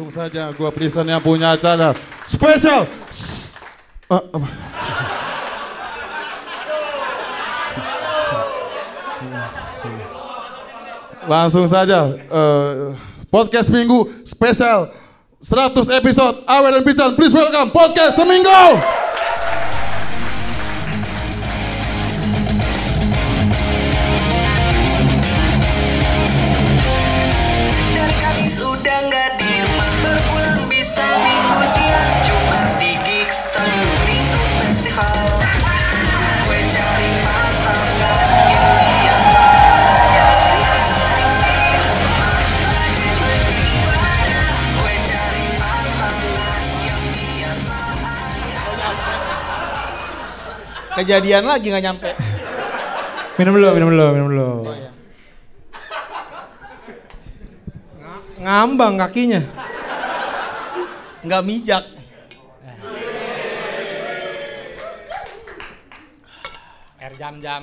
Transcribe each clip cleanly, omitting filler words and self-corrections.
Langsung saja gua present yang punya acara spesial. Langsung saja podcast minggu spesial 100 episode Awer dan Pican. Please welcome podcast seminggu. Kejadian lagi nggak nyampe. Minum dulu. Oh, iya. Ngambang kakinya. Nggak mijak. Air jam-jam.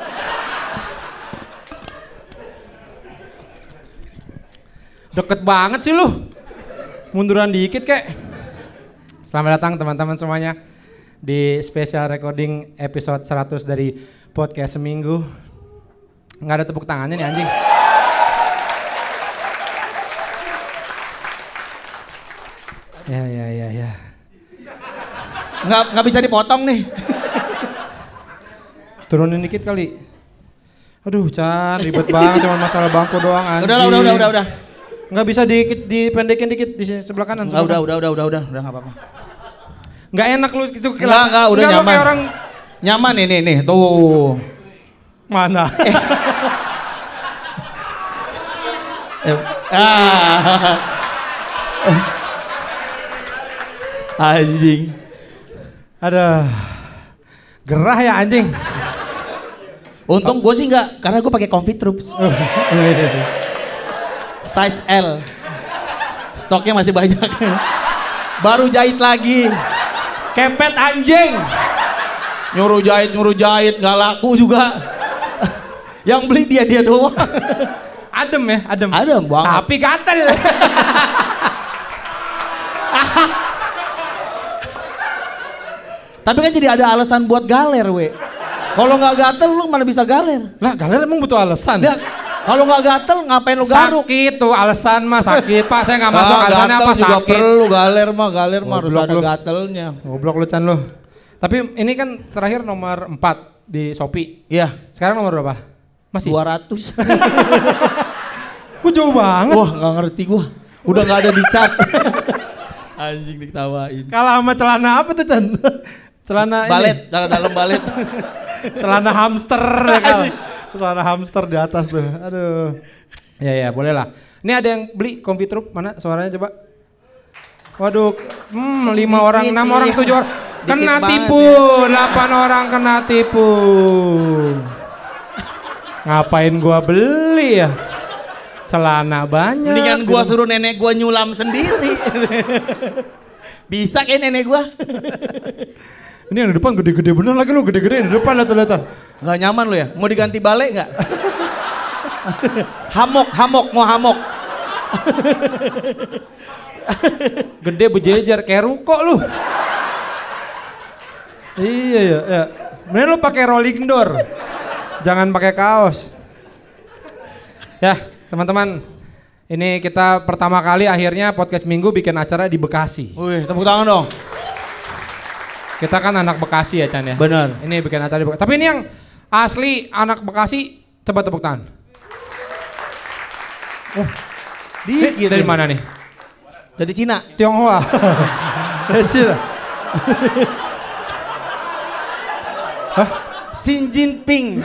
Deket banget sih lu. Munduran dikit kek. Selamat datang teman-teman semuanya di special recording episode 100 dari podcast seminggu. Nggak ada tepuk tangannya nih anjing. Ya. Nggak bisa dipotong nih. Turunin dikit kali. Aduh Chan, ribet banget cuma masalah bangku doang anjing. Udah. Nggak bisa dipendekin dikit di sebelah kanan. Udah nggak apa-apa. Nggak enak lu itu. Enggak, udah nyaman. Kayak orang nyaman nih, tuh. mana? Anjing. Ada gerah ya anjing. Untung gue sih enggak, karena gue pakai Comfy Troops. Size L. Stoknya masih banyak. Baru jahit lagi. Kepet anjing. Nyuruh jahit nggak laku juga. Yang beli dia doang. Adem banget. Tapi gatel. Tapi kan jadi ada alasan buat galer, we. Kalau nggak gatel lu mana bisa galer? Lah galer emang butuh alasan. Ya, kalau nggak gatel ngapain lu garuk? Sakit tuh alasan mah sakit pak, saya nggak masuk alasannya apa juga sakit. Perlu galer mah harus ada gatelnya. Goblok lu Chan lu. Tapi ini kan terakhir nomor 4 di Shopee. Iya. Sekarang nomor berapa? Masih 200. Gua jauh banget. Wah nggak ngerti gua. Udah nggak ada di chat. Anjing diketawain. Kalah sama celana apa tuh Chan? Celana balet, celana dalam balet. Celana hamster ya kan. Celana hamster di atas tuh. Aduh. Ya boleh lah. Ini ada yang beli Comfy Troop, mana suaranya coba? Waduh, 5 orang, 6 orang, 7 orang. Kena tipu, 8 orang kena tipu. Ngapain gua beli ya? Celana banyak. Mendingan gua suruh nenek gua nyulam sendiri. Bisa kayak nenek gua. Ini yang di depan gede-gede bener lagi lu, gede-gede di depan lihat. Nggak nyaman lu ya? Mau diganti balik nggak? Hamok, mau hamok. Gede berjejer kayak ruko lu. Iya ya. Mending lu pakai rolling door. Jangan pakai kaos. Ya, teman-teman. Ini kita pertama kali akhirnya podcast minggu bikin acara di Bekasi. Wih, tepuk tangan dong. Kita kan anak Bekasi ya Chan ya. Bener. Ini bikin acara di Bekasi. Tapi ini yang asli anak Bekasi, coba tepuk tangan. Oh, dari mana nih? Dari Cina. Tionghoa. Dari Cina. Hah? Xi Jinping.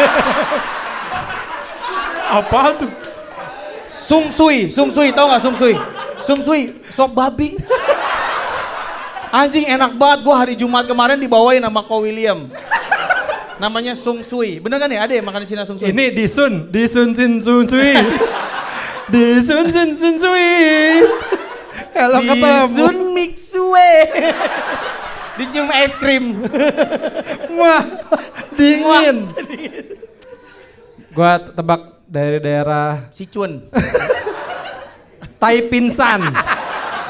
Apa tuh? Sung Sui, tau gak Sung Sui? Sung Sui, sop babi. Anjing enak banget, gue hari Jumat kemarin dibawain sama Ko William. Namanya Sung Sui, bener kan ya? Ada ya makanan Cina Sung Sui? Ini Disun Sin Sun Sui. Disun Sin Sui. Kalau ketemu. Disun Mixue. Dicium es krim. Wah, dingin. Gua tebak dari daerah Sichuan. Taipinsan.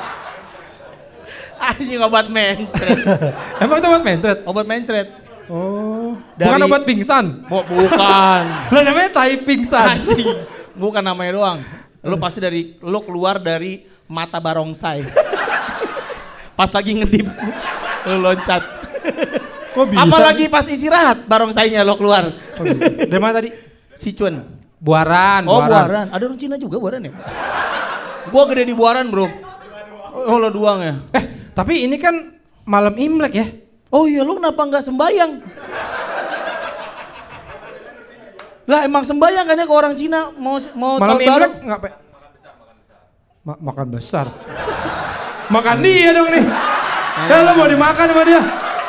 Anjing obat mencret. Emang itu obat mencret? Obat mencret. Oh. Dari- Bukan obat pingsan. Bukan. Lah namanya tai pingsan. Anjing. Bukan namanya doang. Lu pasti lu keluar dari mata barongsai. Pas lagi ngedip, lu loncat. Kok bisa? Apalagi pas istirahat, barongsainya lo keluar. Oh, gitu. Dari mana tadi? Sichuan. Buaran. Oh Buaran. Ada orang Cina juga Buaran ya? Gua gede di Buaran bro. Oh lo doang ya? Tapi ini kan malam Imlek ya? Oh iya lu kenapa nggak sembayang? Lah emang sembayang kan ya ke orang Cina mau Malam tahun baru? Imlek nggak makan besar. Makan dia dong nih. Ya lo mau dimakan sama dia?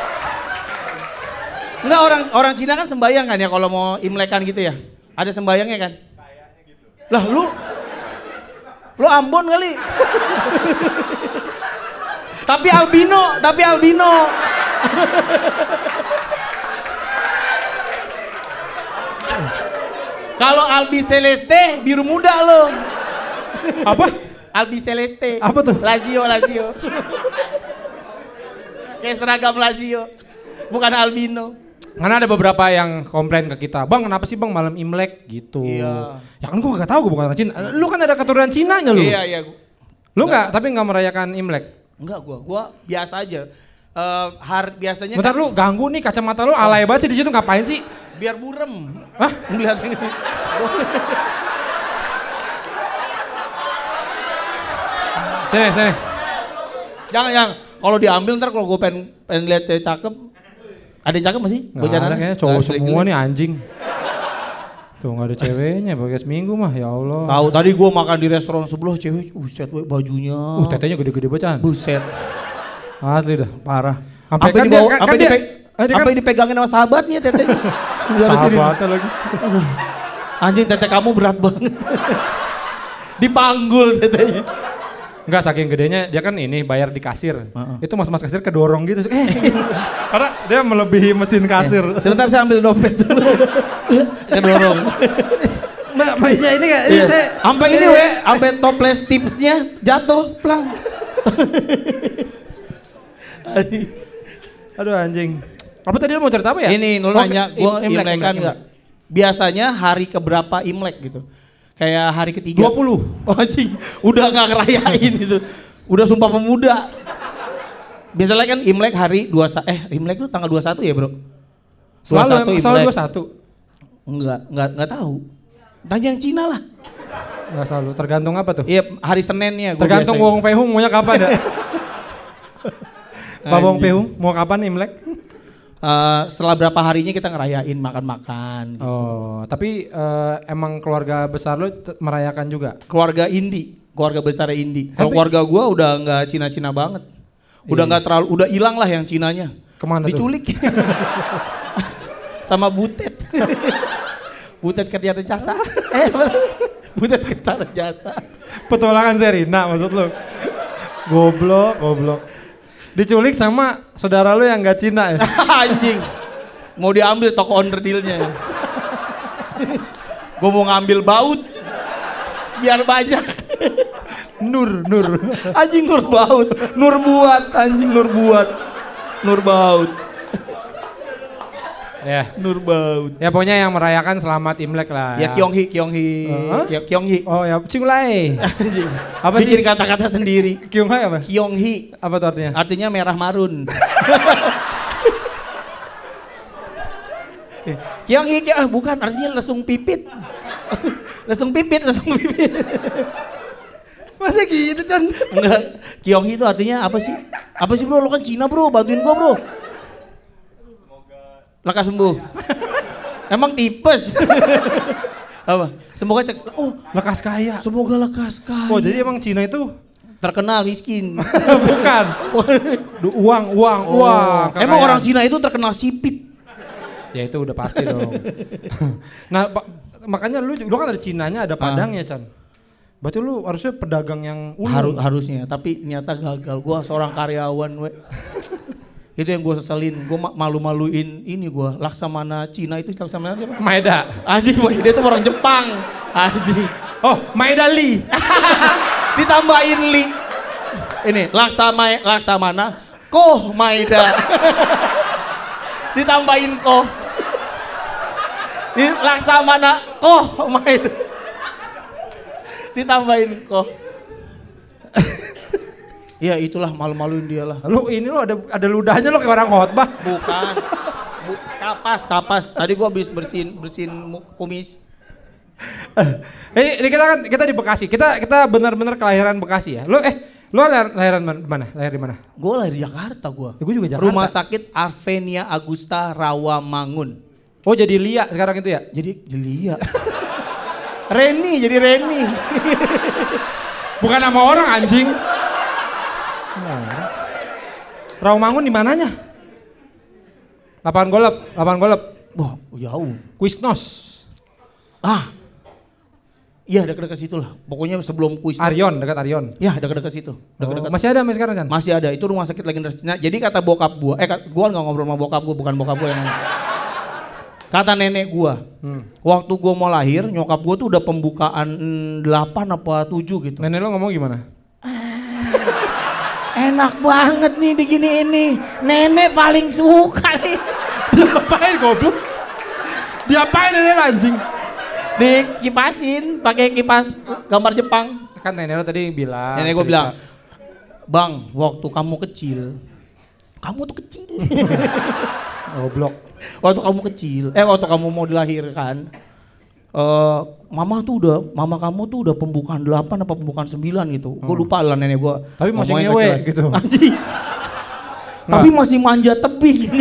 Enggak orang Cina kan sembayang kan ya kalau mau Imlekan gitu ya? Ada sembayangnya kan? Lah lu Ambon kali. Tapi albino. Kalau Albi Celeste biru muda lo. Apa? Albi Celeste. Apa tuh? Lazio. Kayak seragam Lazio. Bukan albino. Karena ada beberapa yang komplain ke kita, bang kenapa sih bang malam Imlek gitu. Iya. Ya kan gua gak tahu, gua bukan orang Cina. Lu kan ada keturunan Cinanya lu. Iya. Lu tapi nggak merayakan Imlek. Enggak gua biasa aja. Biasanya Bentar lu ganggu nih kacamata lu alay banget sih di situ ngapain sih? biar burem. Hah? Ngeliat ini. Sini. Jangan. Kalau diambil ntar kalau gue pengen lihat cewek cakep. Ada yang cakep masih? Nggak ada kayaknya cowok semua nih anjing. Tuh nggak ada ceweknya, pakai seminggu mah ya Allah. Tahu tadi gue makan di restoran sebelah cewek, buset we bajunya. Tetenya gede-gede bacan. Buset. Asli dah. Parah. Sampai Dipegangin sama sahabatnya tetenya. Sahabatnya lagi. Anjing tete kamu berat banget. Dipanggul tetenya. Enggak, saking gedenya dia kan ini bayar di kasir. Itu mas-mas kasir kedorong gitu. Karena dia melebihi mesin kasir. Sebentar saya ambil dompet dulu. Kedorong. Mbak, bisa ini enggak? Sampai sampai toples tipsnya jatuh, plang. Aduh anjing. Apa tadi lu mau cerita apa ya? Ini lu nanya gua Imlekan enggak? Biasanya hari keberapa Imlek gitu. Kayak hari ketiga. 20. Oh anjing, udah gak ngerayain itu. Udah Sumpah Pemuda. Biasanya kan Imlek hari 21, Imlek itu tanggal 21 ya bro? Selalu 21? Enggak tahu. Tanya yang Cina lah. Enggak selalu, tergantung apa tuh? Iya hari Seninnya. Tergantung Wong Fei Hung maunya kapan ya? Pak Wong Fei Hung mau kapan Imlek? Setelah berapa harinya kita ngerayain makan-makan gitu. Oh, tapi emang keluarga besar lu merayakan juga? Keluarga besar Indi. Kalau keluarga gua udah nggak Cina-Cina banget. Udah nggak terlalu, udah hilang lah yang Cinanya. Kemana diculik. Sama Butet. Butet Kerja Jasa. Butet Kerja Jasa. Petualangan Serina maksud lu? Goblok. Diculik sama saudara lu yang gak Cina ya? Anjing. Mau diambil toko onderdilnya. Gue mau ngambil baut. Biar banyak. Nur. Anjing Nur baut. Nur baut. Ya. Nur baut. Ya pokoknya yang merayakan selamat Imlek lah. Ya Kyonghi. Kyonghi. Oh ya, Cingulai. Anjing. Apa sih? Bikin kata-kata sendiri. Kyonghai apa? Kyonghi. Apa tuh artinya? Artinya merah marun. Kyonghi, bukan artinya lesung pipit. lesung pipit. Masa gitu Chan? Enggak, Kyonghi itu artinya apa sih? Apa sih bro, lo kan Cina bro, bantuin gua bro. Lekas sembuh. Emang tipes. Apa? Semoga Lekas kaya. Semoga lekas kaya. Oh jadi emang Cina itu terkenal miskin. Bukan. Uang. Emang orang Cina itu terkenal sipit. Ya itu udah pasti dong. Nah makanya lu kan ada Cinanya, ada Padangnya Chan. Berarti lu harusnya pedagang yang Harusnya, tapi ternyata gagal. Gua seorang karyawan itu yang gue seselin, gue malu-maluin ini gue. Laksamana Cina itu Laksamana siapa? Maeda. Anjing, Maeda itu orang Jepang. Anjing. Oh, Maeda Lee. Ditambahin Lee. Ini Laksamana Koh Maeda. Ditambahin Koh. Di Laksamana Koh Maeda. Ditambahin Koh. Ya itulah malu-maluin dia lah. Lu ini lo ada ludahnya lo kayak orang khotbah. Bukan. Kapas. Tadi gua habis bersihin kumis. Ini kita di Bekasi. Kita benar-benar kelahiran Bekasi ya. Lu lahiran mana? Lahir di mana? Gua lahir di Jakarta gua. Gue juga Jakarta. Rumah sakit Arvenia Agusta Rawamangun. Oh jadi Lia sekarang itu ya? Jadi Lia. Reni. Bukan nama orang anjing. Rawamangun di mananya? Lapangan golep. Wah, jauh. Kuisnos. Iya dekat-dekat situ lah. Pokoknya sebelum kuis. Dekat Arion. Ya dekat-dekat situ. Dekat-dekat. Masih ada sampai sekarang kan? Masih ada. Itu rumah sakit legendaris. Nah, jadi kata bokap gua, gua nggak ngobrol sama bokap gua, bukan bokap gua yang kata nenek gua. Waktu gua mau lahir, nyokap gua tuh udah pembukaan 8 apa 7 gitu. Nenek lo ngomong gimana? Enak banget nih diginiin nih. Nenek paling suka nih. Diapain goblok? Diapain nenek anjing? Dikipasin, pakai kipas gambar Jepang. Kan nenek lo tadi bilang. Nenek gue bilang, Bang, waktu kamu kecil, kamu tuh kecil. Goblok. Waktu kamu mau dilahirkan, mama kamu tuh udah pembukaan 8 apa pembukaan 9 gitu. Gue lupa lah nenek gue. Tapi masih ngewe gitu. Anjing. Tapi masih manja tebing.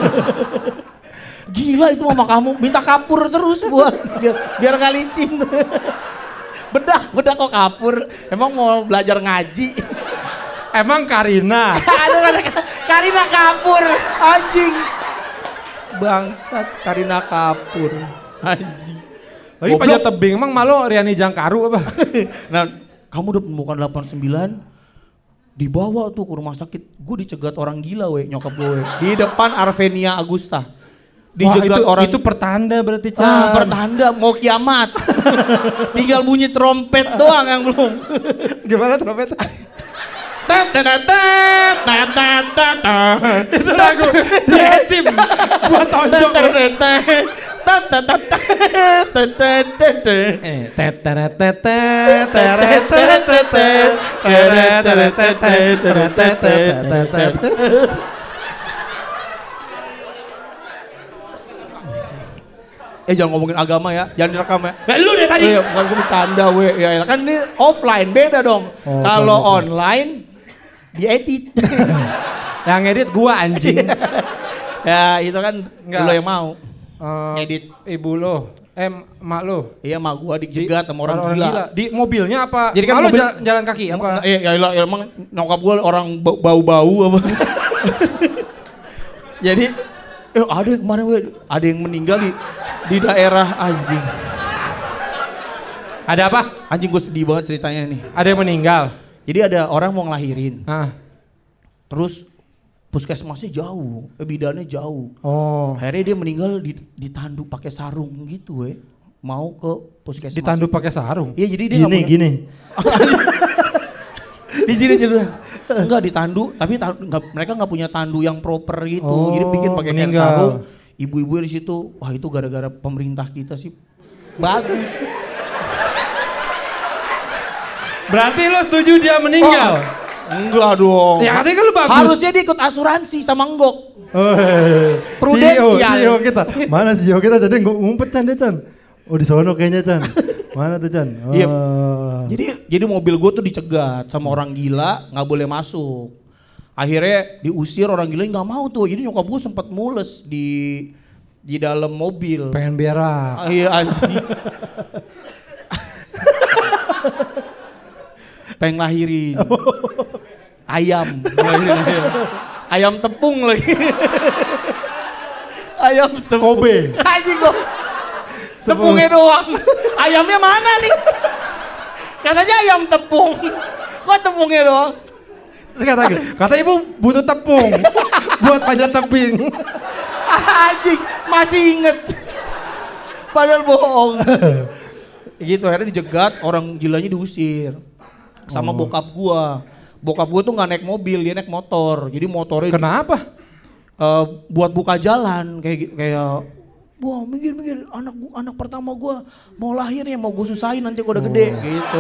Gila itu mama kamu, minta kapur terus buat biar gak licin. Bedak kok kapur, emang mau belajar ngaji. Emang Karina? Ada Karina kapur, anjing. Bangsat Karina kapur, anjing. Lagi panjat tebing, emang malu Riani Jangkaru apa? Nah, kamu udah pembukaan 89, dibawa tuh ke rumah sakit. Gue dicegat orang gila nyokap gue. Di depan Arvenia Agusta. Dijegat orang itu pertanda berarti Chan. Pertanda mau kiamat. Tinggal bunyi trompet doang yang belum. Gimana trompet? Itu lagu Dream buat tonjok. Jangan ngomongin agama ya, jangan direkam ya. Lu deh tadi. Bukan gue bercanda ya. Kan ini offline beda dong. Kalau online diedit. Yang edit gua anjing. Ya itu kan lo yang mau. Edit ibu lo. Emak lo. Iya emak gua dijegat sama orang gila. Di mobilnya apa? Jadi kan lo jalan kaki apa? Ya emang nyokap gua orang bau-bau apa. Jadi ada yang kemarin ada yang meninggal di daerah anjing. Ada apa? Anjing gue sedih banget ceritanya nih. Ada yang meninggal. Jadi ada orang mau ngelahirin. Terus puskesmasnya jauh, bidannya jauh. Akhirnya dia meninggal ditanduk pakai sarung gitu mau ke puskesmas. Ditanduk pakai sarung? Iya jadi dia gini. Di sini jadi enggak ditandu, tapi mereka nggak punya tandu yang proper gitu. Jadi bikin pakai kain sarung. Ibu-ibu di situ, wah itu gara-gara pemerintah kita sih bagus. Berarti lo setuju dia meninggal? Enggak dong. Ya katanya kan lo bagus. Harusnya dia ikut asuransi sama Enggok. Prudensial. CEO kita. Mana CEO kita jadi ngumpet Chan dia Chan. Oh di sono kayaknya Chan. Mana tuh Chan? Iya. Jadi mobil gue tuh dicegat sama orang gila, nggak boleh masuk. Akhirnya diusir orang gila nggak mau tuh. Jadi nyokap gue sempat mules di dalam mobil. Pengen berak. Iya anjing. Pengen lahirin. Ayam. Ayam tepung lagi. Ayam tepung. Kobe. Anjing kok. Tepungnya doang. Ayamnya mana nih? Katanya ayam tepung. Kok tepungnya doang? Terus kata ibu butuh tepung buat panjat tebing. Anjing, masih inget. Padahal bohong. Gitu, akhirnya dijegat, orang gilanya diusir. Sama bokap gua. Bokap gue tuh nggak naik mobil, dia naik motor. Jadi motornya Kenapa? buat buka jalan kayak wah minggir anak pertama gue mau lahir ya, mau gue susahin nanti gue udah gede gitu.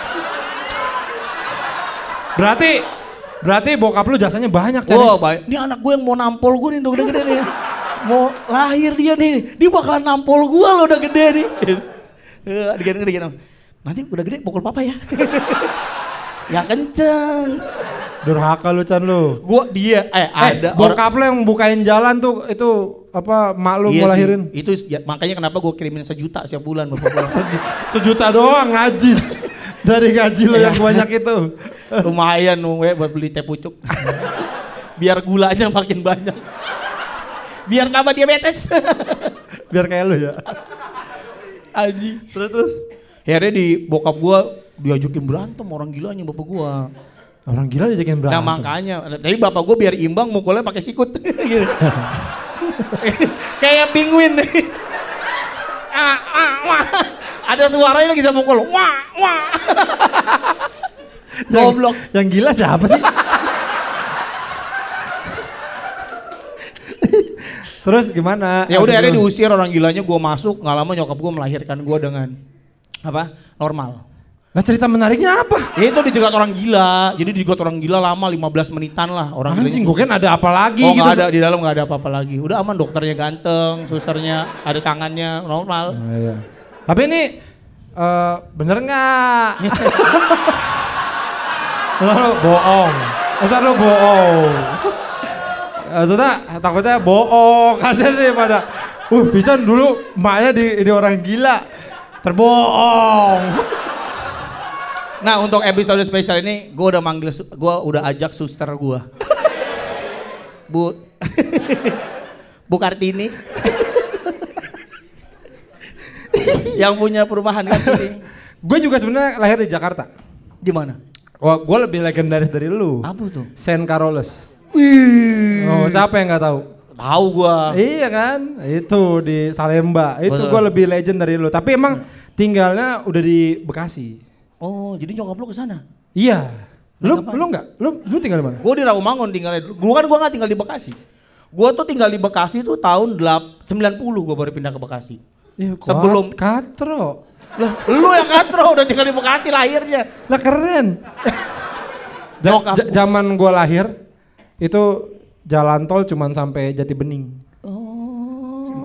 Berarti bokap lu jasanya banyak Chan. Wah baik, ini anak gue yang mau nampol gue nih udah gede nih. Mau lahir dia nih, dia bakalan nampol gue lo udah gede nih. Gede. Nanti udah gede pukul papa ya. Yang kenceng. Durhaka lu Chan lu. Ada bokap lu yang bukain jalan tuh itu apa mak lu mau lahirin? Itu ya, makanya kenapa gue kirimin 1 juta setiap bulan bapak gue. 1 juta doang najis. Dari gaji lo yang banyak itu. Lumayan buat beli teh pucuk. Biar gulanya makin banyak. Biar tambah diabetes. Biar kayak lu ya. Anjing. Terus. Akhirnya di bokap gua diajakin berantem orang gilanya bapak gua. Orang gila diajakin berantem. Nah makanya, tapi bapak gua biar imbang mukulnya pakai sikut. Gitu. Kayak penguin. Ada suaranya lagi sama mukul. Wah. Goblok. Yang gila siapa sih? Terus gimana? Ya udah akhirnya diusir orang gilanya, gua masuk, nggak lama nyokap gua melahirkan gua dengan normal. Nah cerita menariknya apa? Ya itu dijegat orang gila, jadi dijegat orang gila lama 15 menitan lah orang gila. Anjing gue kan ada apa lagi gitu. gitu. Nggak ada, di dalam nggak ada apa-apa lagi. Udah aman, dokternya ganteng, susternya ada tangannya normal. Iya. Tapi ini bener nggak? Lo bohong. Ntar lo bohong. Maksudnya takutnya bohong aja nih pada. Pican dulu emaknya di orang gila. Terbohong. Nah untuk episode spesial ini gue udah ajak suster gue. Bu Kartini. Yang punya perumahan Kartini. Gue juga sebenarnya lahir di Jakarta. Di mana? Wah, gue lebih legendaris dari lu. Apa tuh? Saint Carolus. Wih. Oh, siapa yang nggak tahu? Tahu gue. Iya kan? Itu di Salemba. Itu gue lebih legend dari lu. Tapi emang tinggalnya udah di Bekasi. Oh, jadi nyokap lu ke sana? Iya. Lu enggak? Lu tinggal di mana? Gue di Rawamangun tinggalnya dulu. Gue nggak tinggal di Bekasi. Gue tuh tinggal di Bekasi tuh tahun 90 gue baru pindah ke Bekasi. Sebelum katro. Lah, lu yang katro udah tinggal di Bekasi lahirnya. Lah keren. Zaman gue lahir itu jalan tol cuman sampai Jati Bening. Oh.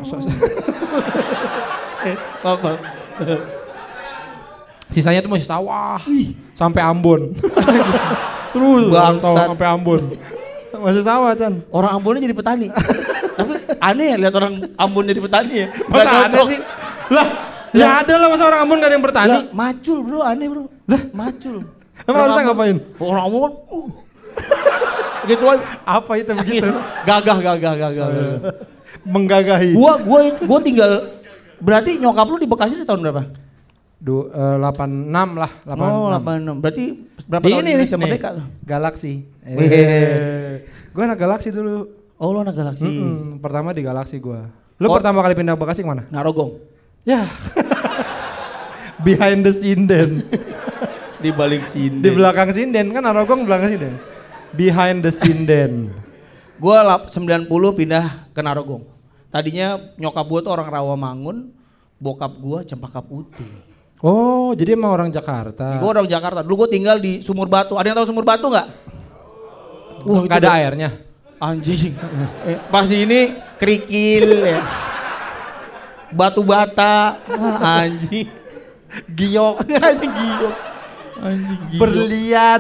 Sisanya tuh masih sawah. Sampai Ambon. Terus bangsat sampai Ambon. Masih sawah Chan. Orang Ambonnya jadi petani. Tapi aneh ya lihat orang Ambon jadi petani ya. Masa aneh sih? Lah, ya ada lah masa orang Ambon gak ada yang bertani. Lah, macul bro, aneh bro. Lah, macul. Emang harusnya ngapain? Orang Ambon gitu aja. Apa itu begitu? Gagah. Menggagahi. Gua tinggal, berarti nyokap lu di Bekasi di tahun berapa? 86 lah. 86. Oh 86, berarti berapa tahun Indonesia merdeka? Galaksi. Gue anak Galaksi dulu. Oh lu anak Galaksi. Pertama di Galaksi gue. Lu pertama kali pindah ke Bekasi kemana? Narogong. Ya. Behind the sinden. Di balik sinden. Di belakang sinden kan Narogong belakang sinden. Behind the sinden. Gue 90 pindah ke Narogong. Tadinya nyokap gue tuh orang Rawamangun, bokap gue Cempaka Putih. Oh, jadi emang orang Jakarta. Gue orang Jakarta. Dulu gue tinggal di Sumur Batu. Ada yang tahu Sumur Batu nggak? Wah, gak ada airnya. Anjing. Pasti ini kerikil ya. Batu bata. Anjing. Giok. Anjing giok. Anjing giok. Berlian.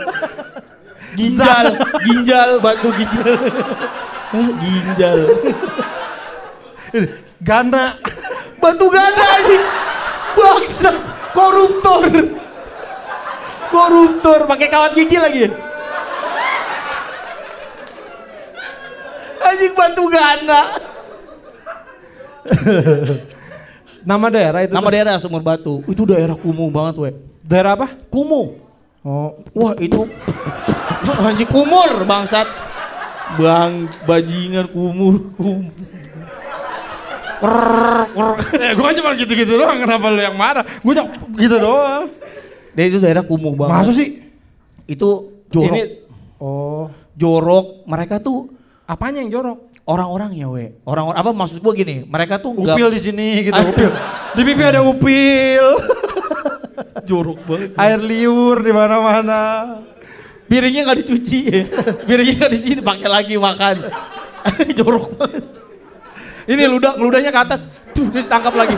Ginjal, batu ginjal. Ginjal. Gana. Batu gana anjing. Bangsat, koruptor, pakai kawat gigi lagi. Anjing batu gana. Nama daerah itu? Nama daerah Sumur Batu. Itu daerah kumuh banget, we. Daerah apa? Kumuh. Oh, wah itu anjing kumur bangsat. Bajingan kumuh. Gue kan cuma gitu-gitu doang, kenapa lu yang marah? Gue gitu doang. Dan itu daerah kumuh banget. Masa sih? Itu Jorok. Jorok, mereka tuh Apanya yang jorok? orang-orangnya Orang-orang apa maksud gua gini, mereka tuh enggak Upil di sini gitu, upil. Di pipi ada upil. jorok banget. Air liur di mana-mana. Piringnya nggak dicuci, piringnya nggak dicuci, dipakai lagi makan. Jorok banget. Ini ludahnya ke atas, terus tangkap lagi.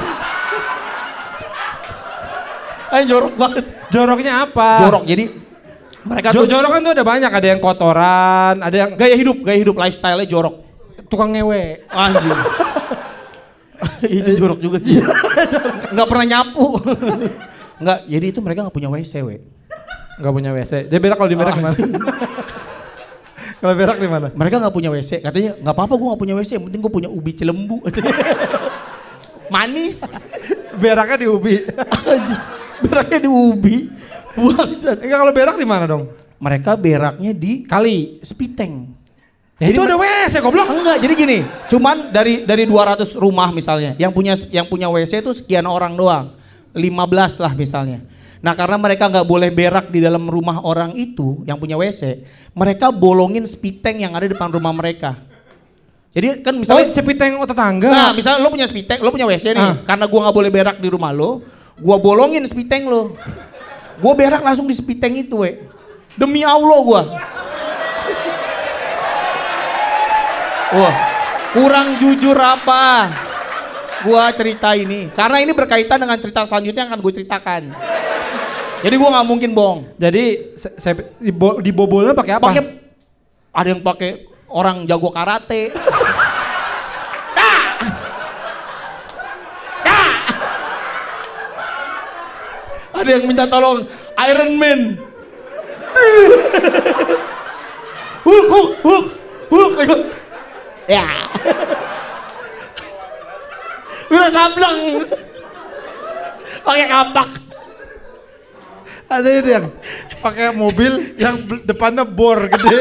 Jorok banget. Joroknya apa? Jorok, jadi mereka tuh Jorok kan tuh ada banyak, ada yang kotoran, ada yang gaya hidup lifestyle-nya jorok. tukang ngewe. Anjir. Itu jorok juga sih. Nggak pernah nyapu. Nggak, jadi itu mereka nggak punya WC, Nggak punya WC. Dia berak kalau di berak gimana? Kalau berak di mana? Mereka nggak punya WC, katanya nggak apa-apa gue nggak punya WC, yang penting gue punya ubi cilembu. Manis. Beraknya di ubi. Anjir, beraknya di ubi. Bangsat. Enggak, kalau berak di mana dong? Mereka beraknya di Kali. Spiteng. Ya itu ada WC goblok. Enggak, jadi gini, cuman dari 200 rumah misalnya, yang punya WC itu sekian orang doang. 15 lah misalnya. Nah karena mereka nggak boleh berak di dalam rumah orang itu yang punya WC, mereka bolongin spiteng yang ada di depan rumah mereka. Jadi kan misalnya sepiteng tetangga. Nah misalnya lo punya spiteng, lo punya WC nih, karena gua nggak boleh berak di rumah lo, gua bolongin spiteng lo. Gua berak langsung di spiteng itu, demi Allah gua. Wah, kurang jujur apa? Gua cerita ini, karena ini berkaitan dengan cerita selanjutnya yang akan gue ceritakan. Jadi gua nggak mungkin bohong. Jadi dibobolnya pakai apa? Ada yang pakai orang jago karate. Ada yang minta tolong Iron Man. Hulk. Ya. Udah sableng. Pakai kapak. Ada ini yang pakai mobil yang depannya bor gede.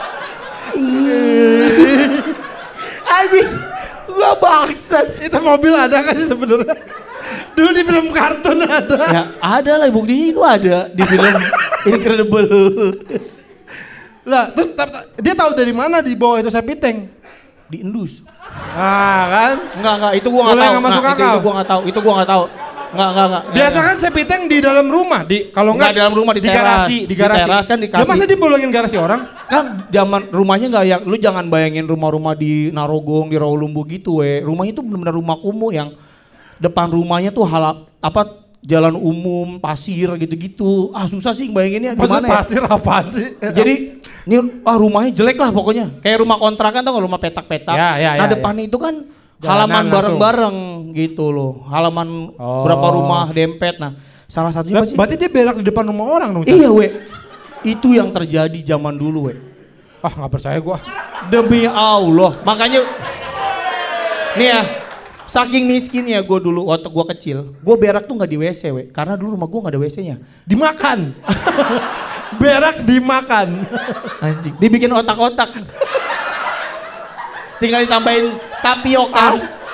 Anjing, gua bangsat. Itu mobil ada kan sih sebenarnya? Dulu di film kartun ada. Ya ada lah, buktinya itu ada di film Incredible. Lah, terus dia tahu dari mana di bawah itu sepiteng? Diendus. Ah kan? Enggak, itu gua enggak tahu. Nggak masuk akal. Itu gua enggak tahu. Enggak. Biasa kan sepiteng di dalam rumah, kalau enggak dalam rumah di teras. Di teras kan dikasih. Ya masa dibolongin garasi orang? Kan zaman rumahnya enggak yang lu jangan bayangin rumah-rumah di Narogong, di Rawalumbu gitu, Rumahnya itu benar-benar rumah kumuh yang depan rumahnya tuh jalan umum, pasir gitu-gitu. Susah sih bayanginnya gimana ya. Pasir apaan sih? Jadi ini rumahnya jelek lah pokoknya. Kayak rumah kontrakan tau, rumah petak-petak. Ya, depannya itu kan halaman bareng-bareng gitu loh. Halaman berapa rumah dempet. Nah salah satunya berarti dia berak di depan rumah orang dong? Iya itu yang terjadi zaman dulu nggak percaya gua. Demi Allah. Makanya nih ya, saking miskinnya gue dulu waktu gue kecil, gue berak tuh nggak di WC, karena dulu rumah gue nggak ada WC-nya. Dimakan. Berak dimakan. Anjing. Dibikin otak-otak. Tinggal ditambahin tapioka.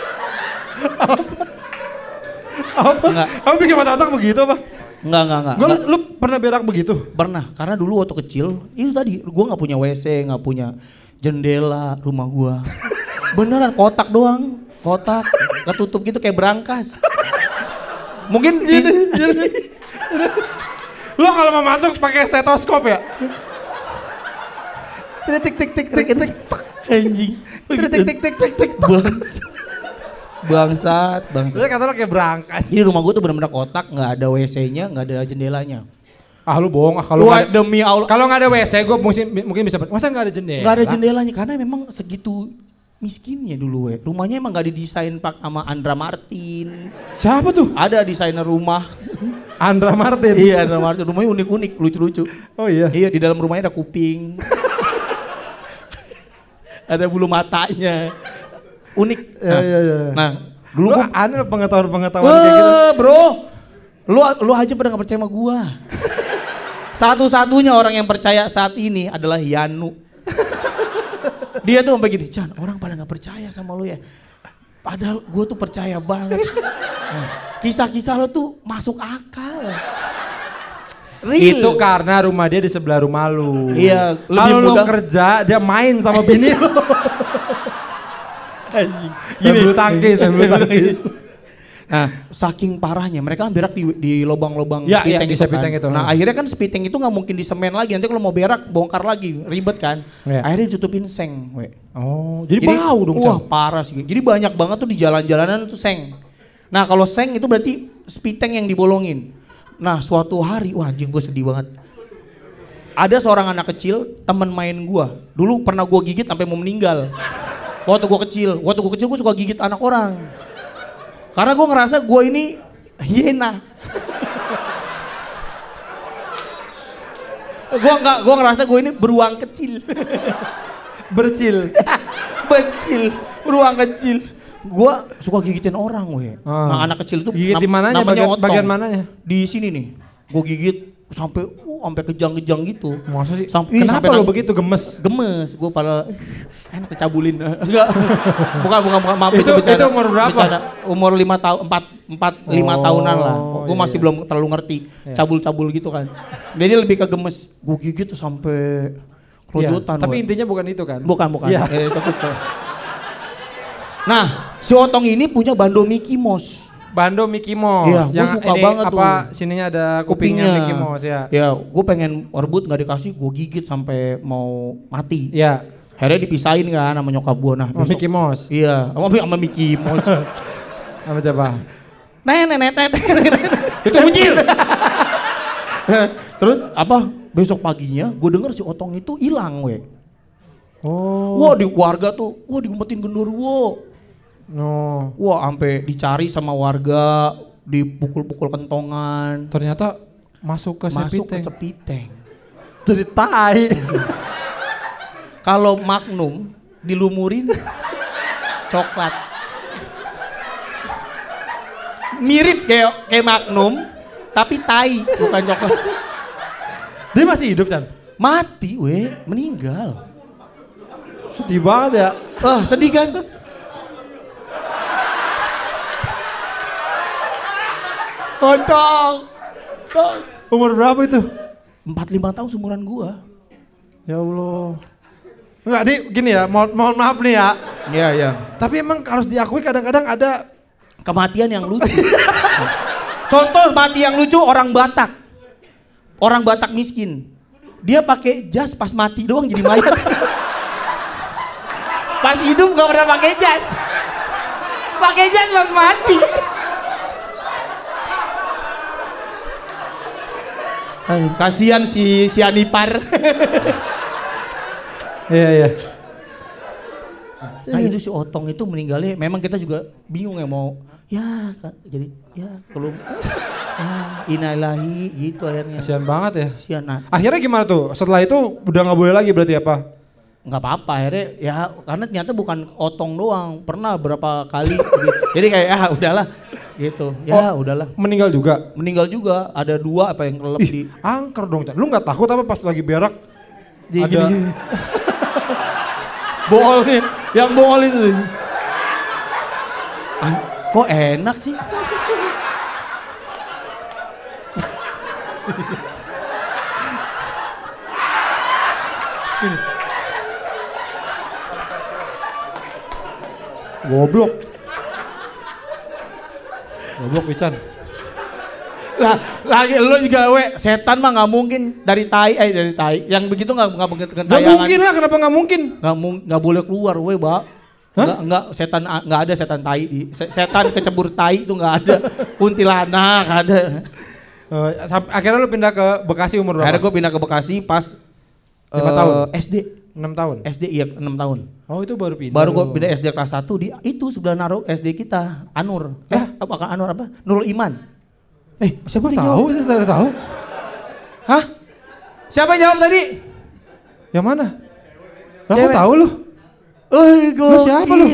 Apa? Enggak. Kamu bikin otak-otak begitu apa? Enggak. Lu pernah berak begitu? Pernah, karena dulu waktu kecil itu tadi gue nggak punya WC, nggak punya jendela rumah gue. Beneran kotak doang. Kotak, ketutup gitu kayak berangkas. Mungkin gini. Lo kalau mau masuk pakai stetoskop ya? Tik. Anjing. Tik. Bangsat. Jadi kata lo kayak berangkas. Jadi rumah gue tuh benar-benar kotak, nggak ada WC-nya, nggak ada jendelanya. Lu bohong. Kalau demi Allah. Kalau nggak ada WC, gue mungkin bisa. Masa nggak ada jendela? Nggak ada jendelanya karena memang segitu miskinnya dulu, Rumahnya emang gak didesain sama Andra Martin. Siapa tuh? Ada desainer rumah. Andra Martin? Iya, Andra Martin. Rumahnya unik-unik, lucu-lucu. Oh iya? Iya, di dalam rumahnya ada kuping. Ada bulu matanya. Unik. Nah, dulu gua aneh pengetahuan kayak gitu. Bro. Lu aja pada gak percaya sama gua. Satu-satunya orang yang percaya saat ini adalah Yanu. Dia tuh sampai gini, Chan, orang pada gak percaya sama lu ya. Padahal gue tuh percaya banget. Kisah-kisah lo tuh masuk akal. Real. Itu karena rumah dia di sebelah rumah lu. Iya, lebih Kalau lu mudah. kerja, dia main sama bini lu. Main bulu tangkis. Nah, saking parahnya mereka kan berak di lubang-lubang Ya, speed tank di itu speed kan. tank itu. Nah, akhirnya kan speed tank itu nggak mungkin disemen lagi. Nanti kalau mau berak bongkar lagi, ribet kan. Ya. Akhirnya ditutupin seng, we. Oh, jadi bau dong. Wah, Chan. parah sih. Jadi banyak banget tuh di jalan-jalanan tuh seng. Nah, kalau seng itu berarti speed tank yang dibolongin. Nah, suatu hari, wah anjing gue sedih banget. Ada seorang anak kecil, teman main gua. Dulu pernah gua gigit sampai mau meninggal. Waktu gua kecil gua suka gigit anak orang. Karena gue ngerasa gue ini hiena. gue ngerasa gue ini beruang kecil. Bercil. Beruang kecil. Gue suka gigitin orang weh. Nah anak kecil itu gigit di mananya, bagian mananya? Di sini nih. Gue gigit sampai kejang-kejang gitu. Masa sih? Sampai lo begitu gemes? Gemes, gue pada enak kecabulin. Enggak. Bukan maaf itu umur berapa? Bercanda. Umur 5 tahun 5 tahunan lah. Gue masih belum terlalu ngerti cabul-cabul gitu kan. Jadi lebih ke gemes. Gue gigit tuh sampai kerojotan. Tapi intinya bukan itu kan? Bukan. Ya. Nah, si Otong ini punya bando Mickey Mouse. Bando Mickey Mouse. Iya, gue yang suka ini banget apa, tuh. sininya ada kupingnya Mickey Mouse ya. Ya, gue pengen rebut nggak dikasih, gue gigit sampai mau mati. Iya. Akhirnya dipisahin kan sama nyokap gue. Nah, Sama Mickey Mouse. Iya, sama Mickey Mouse. Sama siapa? Nenek. Itu muncul. Terus apa? Besok paginya gue denger si Otong itu hilang, we. Oh. Wah, di warga tuh, wah diumpetin genderuwo. No. Wah, sampai dicari sama warga, dipukul-pukul kentongan. Ternyata masuk ke sepi tank. Jadi tai. Kalau Magnum dilumurin coklat. Mirip kayak Magnum, tapi tai, bukan coklat. Dia masih hidup kan? Mati, we, meninggal. Sedih banget ya. Sedih kan? Otong. Umur berapa itu? 45 tahun seumuran gua. Ya Allah. Enggak, nih gini ya, mohon maaf nih ya. Iya. Tapi emang harus diakui kadang-kadang ada Kematian yang lucu. Contoh mati yang lucu orang Batak. Orang Batak miskin. Dia pakai jas pas mati doang jadi mayat. Pas hidup gak pernah pakai jas. Pakai jas pas mati. Kasihan si Anipar. Iya. Nah itu si Otong itu meninggalnya, memang kita juga bingung ya mau, jadi kalau innalillahi gitu akhirnya. Kasihan banget ya. Kasihan. Nah, Akhirnya gimana tuh? Setelah itu udah nggak boleh lagi berarti apa? nggak apa-apa akhirnya ya, karena ternyata bukan Otong doang, pernah berapa kali gitu. Jadi kayak udahlah gitu, udahlah. Meninggal juga? Meninggal juga, ada 2 apa yang kelelep di. Angker dong. Lu nggak takut apa pas lagi berak? Jadi ada gini. Bool nih, yang bool itu. Kok enak sih? Goblok Wican. Lah, lagi lo juga setan mah nggak mungkin dari tai. Yang begitu nggak mungkin Gak tayangan. mungkin lah, kenapa nggak mungkin? Nggak boleh keluar, Mbak. Nggak setan, nggak ada setan tai. Setan kecebur tai itu nggak ada. Kuntilanak nggak ada. Akhirnya lu pindah ke Bekasi umur berapa? Akhirnya gue pindah ke Bekasi pas 5 tahun? SD. 6 tahun? SD iya 6 tahun. Oh itu baru pindah. Baru gue pindah SD kelas 1 di itu sebelah Naro SD kita, Anur. Apakah Anur apa? Nurul Iman. Siapa yang tahu? Itu saya tahu. Hah? Siapa yang jawab tadi? Yang mana? Aku tahu lu. Lu siapa lu?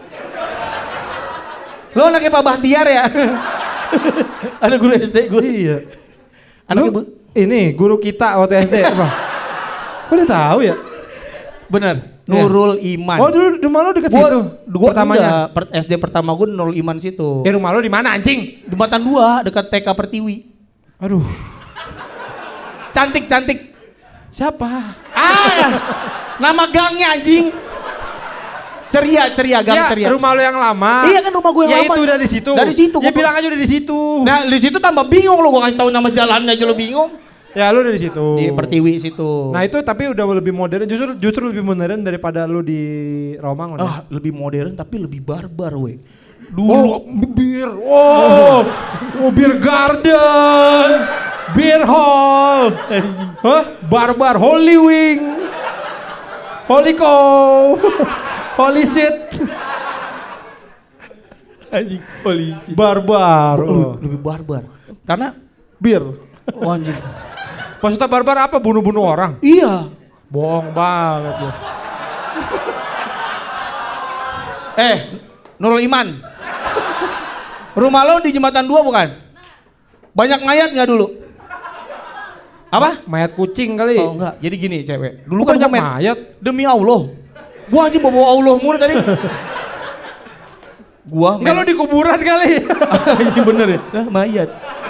Lu anaknya Pak Bahtiar ya? Ada guru SD gue. Iya. Anaknya ini guru kita waktu SD apa? Kok dia tahu ya? Bener, Nurul Iman. Oh dulu rumah lu deket situ? Pertamanya? SD pertama gue Nurul Iman situ. Ya rumah lu di mana anjing? Jembatan 2 dekat TK Pertiwi. Aduh. Cantik. Siapa? Nama gangnya anjing. Ceria, gang Ceria. Ya, rumah lo yang lama. Iya kan rumah gue yang ya lama. Ya itu udah di situ. Dari situ. Ya bilang aja udah di situ. Nah di situ tambah bingung lo, gue kasih tahu nama jalannya aja lo bingung. Ya lu dari situ. Di Pertiwi situ. Nah itu tapi udah lebih modern, justru lebih modern daripada lu di Rawamangun. Lebih modern tapi lebih barbar we. Dulu bir, beer garden, beer hall, barbar, holy wing, holy cow, holy shit, anjing polisi. Barbar, lebih barbar. Karena bir. Anjing. Maksudnya barbar apa? Bunuh-bunuh orang? Iya. Bohong banget lu. Nurul Iman. Rumah lo di Jembatan 2 bukan? Banyak mayat nggak dulu? Apa? Mayat kucing kali. Oh enggak, jadi gini cewek. Dulu kan banyak mayat. Demi Allah. Gua aja bawa Allah mulu tadi. Gua enggak lo di kuburan kali. Iya bener ya? Nah, mayat.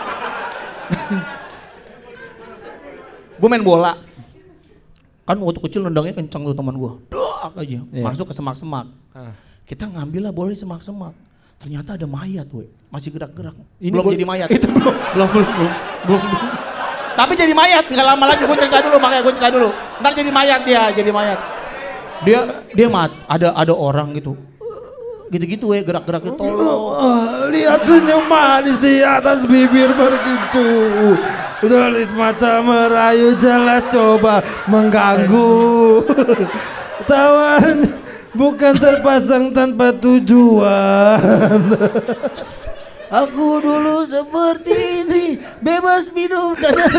Gue main bola. Kan waktu kecil nendangnya kencang tuh teman gue. Dak aja. Yeah. Masuk ke semak-semak. Kita ngambil lah bola di semak-semak. Ternyata ada mayat, we. Masih gerak-gerak. Belum jadi mayat. Itu belum. Tapi jadi mayat, nggak lama lagi gue cerita dulu, makanya gue cerita dulu. Ntar jadi mayat dia, jadi mayat. Dia ada orang gitu. Gitu-gitu we, gerak-gerak itu. Lihat senyum manis di atas bibir bergincu. Tulis mata merayu jelas coba mengganggu. Tawaran bukan terpasang tanpa tujuan. Aku dulu seperti ini, bebas minum.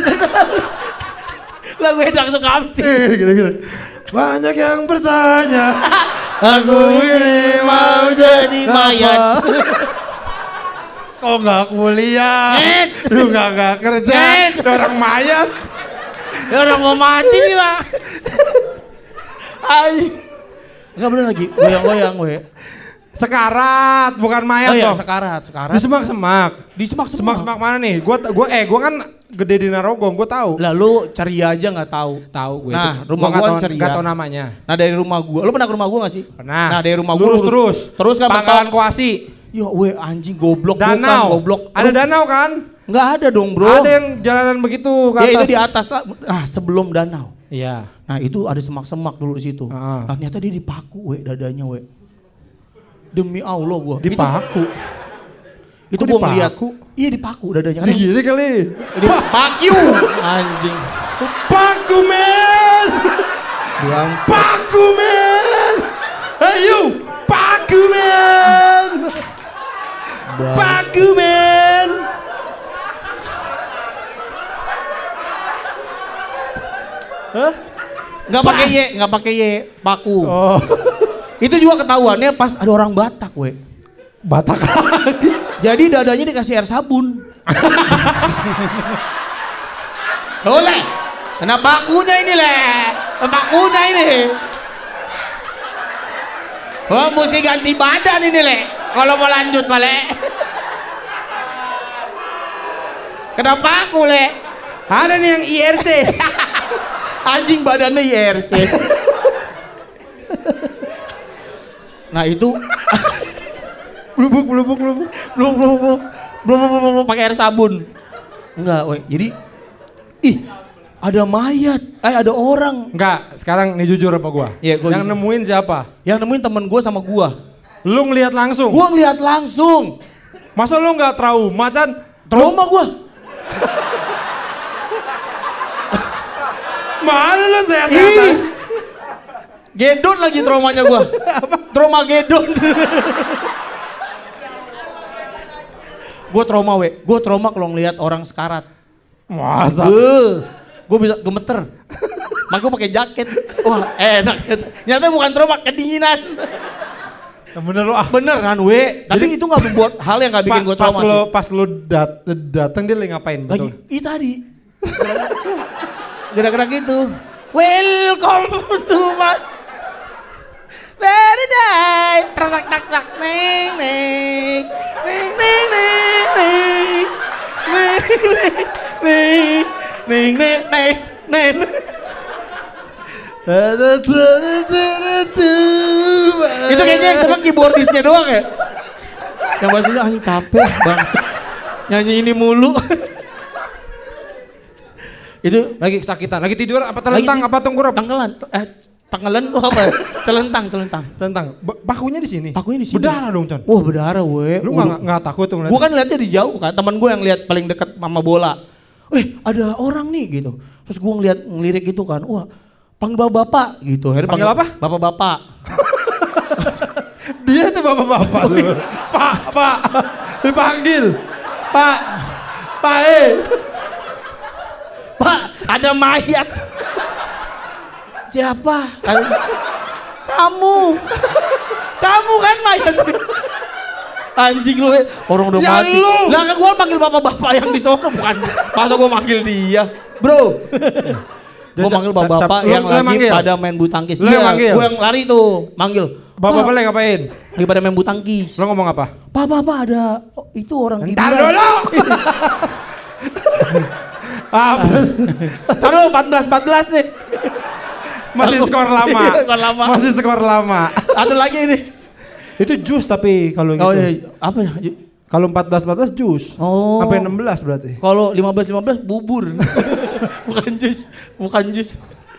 Lagu Endang Sukamti. Gini. Banyak yang bertanya, aku ini mau jadi mayat. Kok nggak kuliah? Lu nggak kerja? Orang mayat. Orang mau mati nih lah. Enggak bener lagi, goyang-goyang we. Sekarat, bukan mayat toh. Sekarat. Di semak-semak. Semak-semak mana nih? Gua kan gede di Narogong, gua tahu. Lah lu Ceria aja nggak tahu. Tahu gue. Nah, rumah gua Ceria. Enggak tahu namanya. Nah, dari rumah gua. Lu pernah ke rumah gua enggak sih? Pernah. Nah, dari rumah gua terus. Terus kan Pangkalan Kuasi. Yo, we anjing goblok. Danau. Bukan goblok. Ada danau kan? Nggak ada dong, bro. Ada yang jalanan begitu ke atas. Ya itu di atas lah. Nah, sebelum danau. Iya. Nah, itu ada semak-semak dulu di situ. Nah, ternyata dia dipaku, we, dadanya, we. Demi Allah gua. Dipaku. Itu gua ngeliat. Iya dipaku dadanya. Digini kali. Fuck you. Anjing. Paku men. Paku men. Ayo. Paku men. Paku men. Hah? Nggak pakai Y, paku. Oh. Itu juga ketahuannya pas ada orang Batak, we. Batak lagi. Jadi dadanya dikasih air sabun. Oleh, kena pakunya ini pakunya ini. Oh, mesti ganti badan ini kalau mau lanjut male. Kena paku Ada nih yang IRC. Anjing badannya IRC. Nah itu belum pakai air sabun. Enggak, we. Jadi ada mayat, ada orang. Enggak, sekarang nih jujur apa gua? Ya, yang nemuin siapa? Yang nemuin temen gua sama gua. Lu ngelihat langsung? Gua ngelihat langsung. Masa lu nggak trauma, Chan? Trauma gua. Mana lu sehat-sehat? Gedon lagi traumanya gua. Trauma gedon. Gua trauma, we. Gua trauma kalau ngelihat orang sekarat. Masa? Gua bisa gemeter. Makanya gua pakai jaket. Wah, enak. Nyata bukan trauma, kedinginan. Bener lu Beneran, we. Tapi itu nggak membuat hal yang nggak bikin gua trauma sih. Pas lu datang dia lagi ngapain? Lagi, tadi. Gerak-gerak gitu. Welcome to my paradise. Tak neng neng neng neng neng neng neng Neng neng neng neng. Itu kayaknya yang seneng keyboardisnya doang ya. Yang bahasanya anjing capek bangsa. Nyanyi ini mulu. Itu Lagi sakitan, lagi tidur apa telentang apa tengkurap? Tenggelan tuh apa? Celentang. Tentang. Pakunya di sini. Pakunya di sini. Berdarah dong, Con. Wah berdarah we. Lu nggak takut tuh ngeliat? Gue kan liatnya di jauh kan, teman gue yang lihat paling dekat mama bola. Ada orang nih gitu. Terus gue ngelirik gitu kan, wah panggil bapak gitu. Akhirnya Panggil apa? Bapak-bapak. Dia tuh bapak-bapak tuh. Pak. Dipanggil. Pak. Pak, ada mayat. Siapa? Kamu kan mayat. Anjing lu, orang udah Ya mati. lu. Lah kan gue panggil bapak-bapak yang di sono bukan. Masa gue manggil dia, bro. Gue manggil bapak-bapak yang lagi manggil? pada main bulu tangkis. Lu yang manggil? Gue yang lari tuh, manggil. Bapak-bapak lagi ngapain? Lagi pada main bulu tangkis. Lo ngomong apa? Pak, ada itu orang Entar gila. dulu. Apa? Aduh, 14 nih. Masih skor lama. Skor lama. Masih skor lama. Satu lagi nih. Itu jus tapi kalau gitu. Oh iya, apa ya? Kalau 14 jus. Oh. Sampai 16 berarti. Kalau 15 bubur. bukan jus.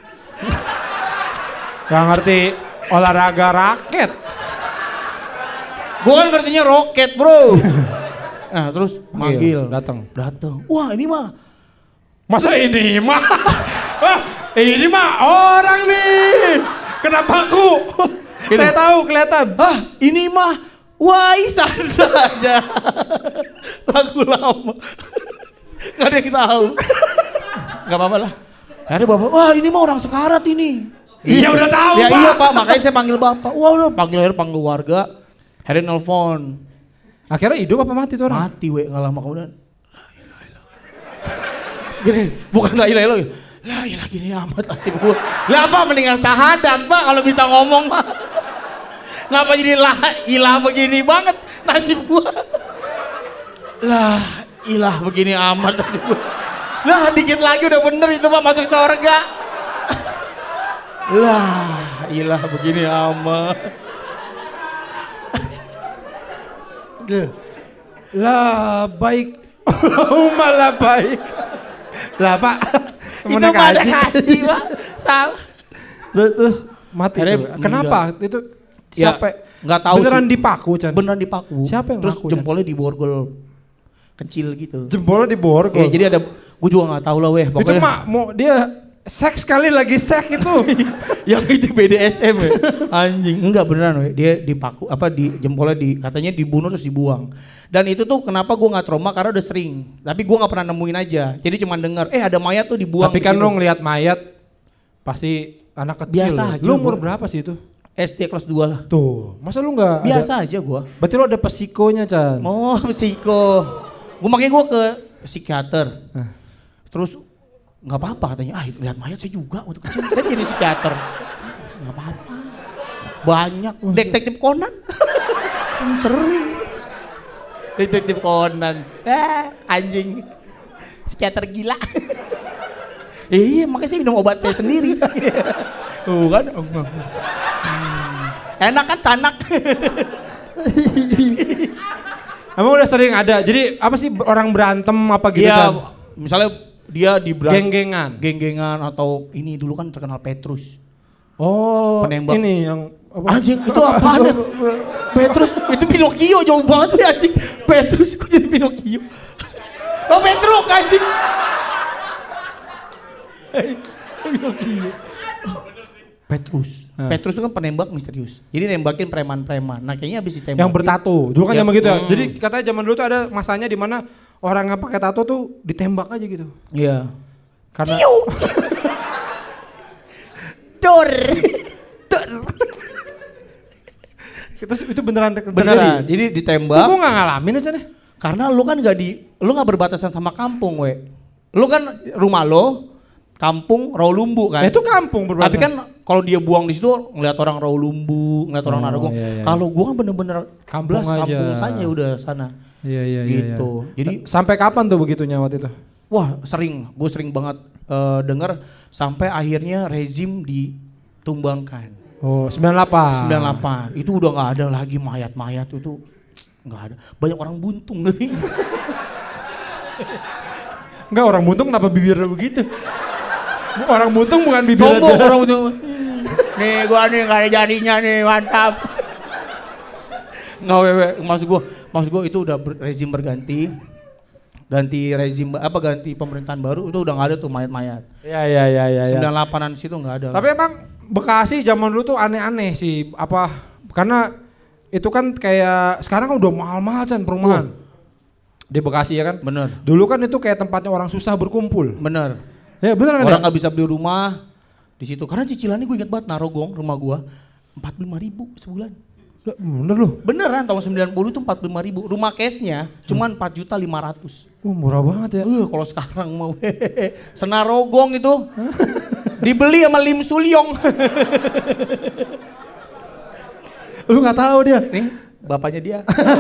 Gak ngerti olahraga raket. Gua kan ngertinya roket, bro. Nah, terus manggil. Datang. Wah, ini mah. Masa ini mah? Wah, ini mah orang nih. Kenapa aku? Gitu. Saya tahu kelihatan. Ini mah warisan saja. Lagu lama. Gak ada yang tahu. Gak apa-apa lah. Akhirnya bapak, wah ini mah orang sekarat ini. Iya udah tahu, Ya Pak. iya Pak, makanya saya panggil bapak. Wah udah panggil warga. Akhirnya nelfon. Akhirnya hidup apa mati tuh orang? Mati gak lama kemudian. Gini, bukan la ilaha illallah. La ilaha gini amat nasib gue. Lah apa mendingan syahadat Pak kalau bisa ngomong Pak. Ngapa jadi la ilah begini banget nasib gue. Lah ilah begini amat nasib gue. Lah dikit lagi udah bener itu Pak masuk surga. Lah ilah begini amat. Lah baik. Malah baik. Lah Pak. Itu mah ada haji Pak. Salah. Terus mati Akhirnya tuh. Kenapa? Itu Ya, siapa? nggak tahu beneran sih. dipaku, Chan? Beneran dipaku. Siapa yang Terus ngaku, Chan? jempolnya diborgol kecil gitu. Jempolnya diborgol. Ya, jadi ada, gue juga nggak tahu lah weh. Itu Pokoknya mah mau dia seks kali lagi seks itu. yang itu BDSM ya. Anjing, enggak beneran weh. Dia dipaku jempolnya katanya dibunuh terus dibuang. Dan itu tuh kenapa gue nggak trauma karena udah sering. Tapi gue nggak pernah nemuin aja. Jadi cuma dengar, ada mayat tuh dibuang. Tapi kan di situ. lu ngelihat mayat pasti anak kecil. Biasa aja, Lu umur gua. berapa sih itu? SD kelas 2 lah. Tuh, masa lu nggak Biasa aja gue. Berarti lu ada psikonya, Chan. Oh, psiko. Makanya gue ke psikiater. Terus nggak apa-apa katanya. Lihat mayat saya juga waktu kecil. Saya jadi psikiater. Nggak apa-apa. Banyak. Detektif Conan. Sering. Detektif Conan. Anjing. Psikiater gila. Iya, makanya saya minum obat saya sendiri. Tuh kan. Enak kan canak. Emang udah sering ada. Jadi apa sih orang berantem apa gitu Iya, kan? misalnya dia di Geng-gengan atau ini dulu kan terkenal Petrus. Oh, Penembak. ini yang apa? Anjing, itu apaan ya? Petrus, itu Pinocchio jauh banget ya anjing. Petrus, kok jadi Pinocchio? Oh Petruk anjing. Pinocchio. Petrus. Petrus itu kan penembak misterius. Jadi nembakin preman-preman. Nah kayaknya habis ditembak. Yang bertato. Dulu kan Ya. zaman gitu ya. Jadi katanya zaman dulu tuh ada masanya di mana orang yang pakai tato tuh ditembak aja gitu. Iya. Karena Dor. itu beneran terjadi. Beneran. Jadi ditembak. Gue gak ngalamin aja deh. Karena lu kan lu nggak berbatasan sama kampung, we. Lu kan rumah lo, kampung Rawalumbu kan. Nah, itu kampung berbatasan. Tapi kan kalau dia buang di situ ngeliat orang Rawalumbu, ngeliat orang Narogong. Iya. Kalau gua kan bener-bener Kampung aja. kampung saja udah sana. Iya. Gitu. Jadi sampai kapan tuh begitunya waktu itu? Wah gue sering banget dengar sampai akhirnya rezim ditumbangkan. Oh 98. 98, itu udah gak ada lagi mayat-mayat itu. Gak ada, banyak orang buntung nih. Enggak, orang buntung kenapa bibirnya begitu? Orang buntung bukan bibir Sombong aja. orang buntung. Nih gua nih gak ada jadinya nih, mantap. Nggak wewe, maksud gua itu udah rezim berganti. Ganti pemerintahan baru itu udah nggak ada tuh mayat-mayat. Iya. 98-an situ nggak ada. Tapi emang Bekasi zaman dulu tuh aneh-aneh sih, karena itu kan kayak sekarang kan udah mahal-mahal kan perumahan. Di Bekasi ya kan? Bener. Dulu kan itu kayak tempatnya orang susah berkumpul. Bener. Ya bener kan? Orang nggak bisa beli rumah di situ. Karena cicilannya gue ingat banget Narogong rumah gua 45.000 sebulan. Bener loh. Beneran tahun 90 itu 45.000. Rumah cashnya cuman 4.500.000. Murah banget ya. Kalau sekarang mau Senarogong itu dibeli sama Lim Sulyong. Lu nggak tahu dia? Nih bapaknya dia.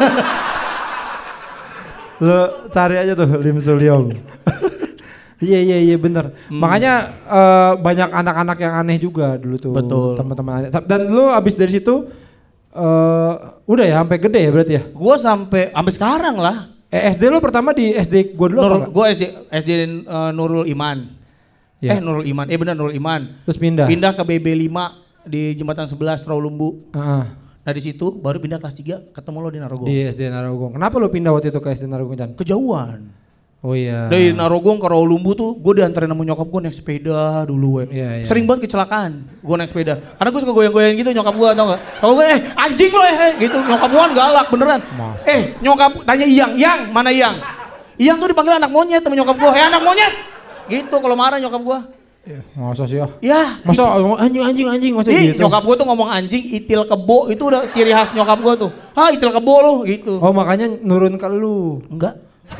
Lu cari aja tuh Lim Sulyong. Iya bener. Makanya banyak anak-anak yang aneh juga dulu tuh. Betul. Teman-teman aneh. Dan lu abis dari situ udah ya sampai gede ya berarti ya? Gua sampai sekarang lah. SD lu pertama di SD gua dulu apa? Gua SD Nurul Iman. Ya. Nurul Iman. Benar Nurul Iman. Terus pindah. Pindah ke BB5 di Jembatan 11 Rawalumbu. Nah di situ baru pindah kelas 3 ketemu lo di Narogong. Di SD Narogong. Kenapa lu pindah waktu itu ke SD Narogong, Chan? Kejauhan. Oh iya. Dari Narogong ke Rawalumbu tuh gue diantarin sama nyokap gue naik sepeda dulu Iya. Sering banget kecelakaan gue naik sepeda. Karena gue suka goyang-goyang gitu nyokap gue, tau gak? Kalau gue anjing lo gitu, nyokap gue kan galak beneran. Nyokap tanya Iyang, mana Iyang? Iyang tuh dipanggil anak monyet sama nyokap gue, anak monyet! Gitu kalau marah nyokap gue. Masa sih ya? Ya. Masa anjing masa gitu? Nyokap gue tuh ngomong anjing, itil kebo, itu udah ciri khas nyokap gue tuh. Itil kebo lo gitu. Oh makanya nurun ke lu? Enggak.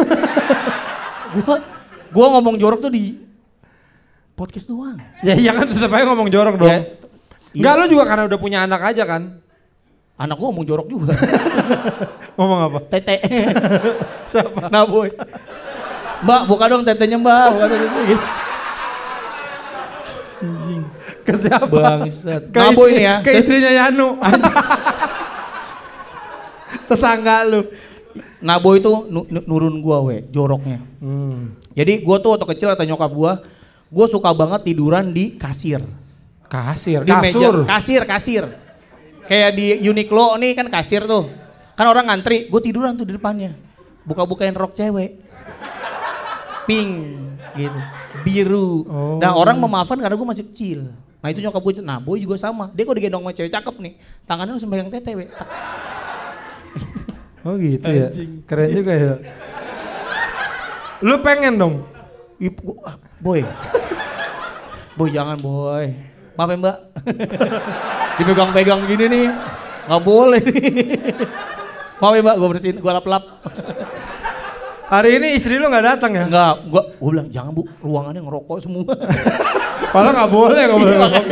Gua ngomong jorok tuh di podcast doang. Ya iya kan tetep aja ngomong jorok dong. Ya, enggak, lu juga karena udah punya anak aja kan? Anak gua ngomong jorok juga. Ngomong apa? Tete. Siapa? Nah boy. Mbak buka dong tetenya mbak. Buka tetenya gitu. Anjing. Ke siapa? Bangsat. Nah boy ini ya. Ke istrinya Yanu. Tetangga lu. Nabo itu nurun gua joroknya. Jadi gua tuh waktu kecil kata nyokap gua suka banget tiduran di kasir. Kasir, Di kasur. meja, kasir. Kayak di Uniqlo nih kan kasir tuh. Kan orang ngantri, gua tiduran tuh di depannya. Buka-bukain rok cewek. Pink gitu, biru. Nah orang memaafkan karena gua masih kecil. Nah itu nyokap gua, nah boy juga sama. Dia kok digendong sama cewek cakep nih, tangannya langsung pegang tete we. Oh gitu ya, keren juga ya. Lu pengen dong? Boy jangan boy. Maaf ya mbak. Dipegang-pegang gini nih, nggak boleh nih. Maaf ya mbak, gue bersihin, gue lap-lap. Hari ini istri lu nggak datang ya? Nggak, gue bilang jangan bu, ruangannya ngerokok semua. Padahal nggak boleh ngerokok.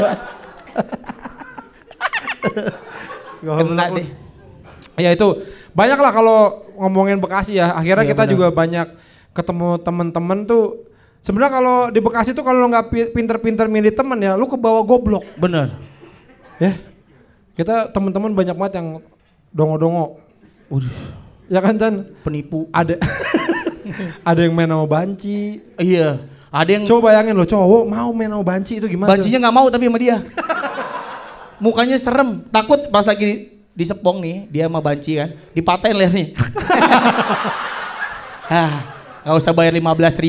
Kena deh. Ya itu. Banyak lah kalau ngomongin Bekasi ya, akhirnya kita bener. juga banyak ketemu temen-temen tuh. Sebenarnya kalau di Bekasi tuh kalau lo nggak pinter-pinter milih temen ya, lu kebawa goblok. Bener. Ya, kita temen-temen banyak banget yang dongo-dongo. Ya kan Chan? Penipu. Ada yang main sama banci. Iya. Ada yang. Coba bayangin lo cowok mau main sama banci itu gimana? Bancinya nggak mau tapi sama dia. Mukanya serem, takut pas lagi di sepong nih, dia sama banci kan, dipatahin leher nih. Gak usah bayar 15.000.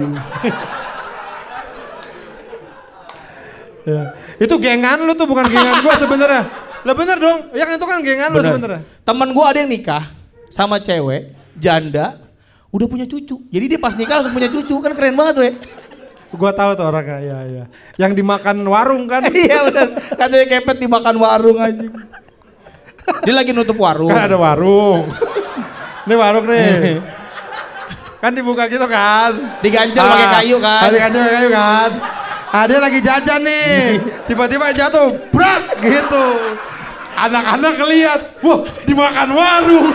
Ya. Itu gengan lu tuh bukan gengan gua sebenarnya. Lah bener dong, ya kan itu kan gengan lu sebenarnya. Temen gua ada yang nikah sama cewek, janda, udah punya cucu. Jadi dia pas nikah langsung punya cucu, kan keren banget weh. Gua tahu tuh orangnya, iya. Yang dimakan warung kan? Iya bener, katanya kepet dimakan warung anjing. Dia lagi nutup warung. Kan ada warung. Ini warung nih. Kan dibuka gitu kan. Diganjel pakai kayu kan. Diganjel pakai kayu kan. Dia lagi jajan nih. Tiba-tiba jatuh. Brak gitu. Anak-anak ngeliat. Wah dimakan warung.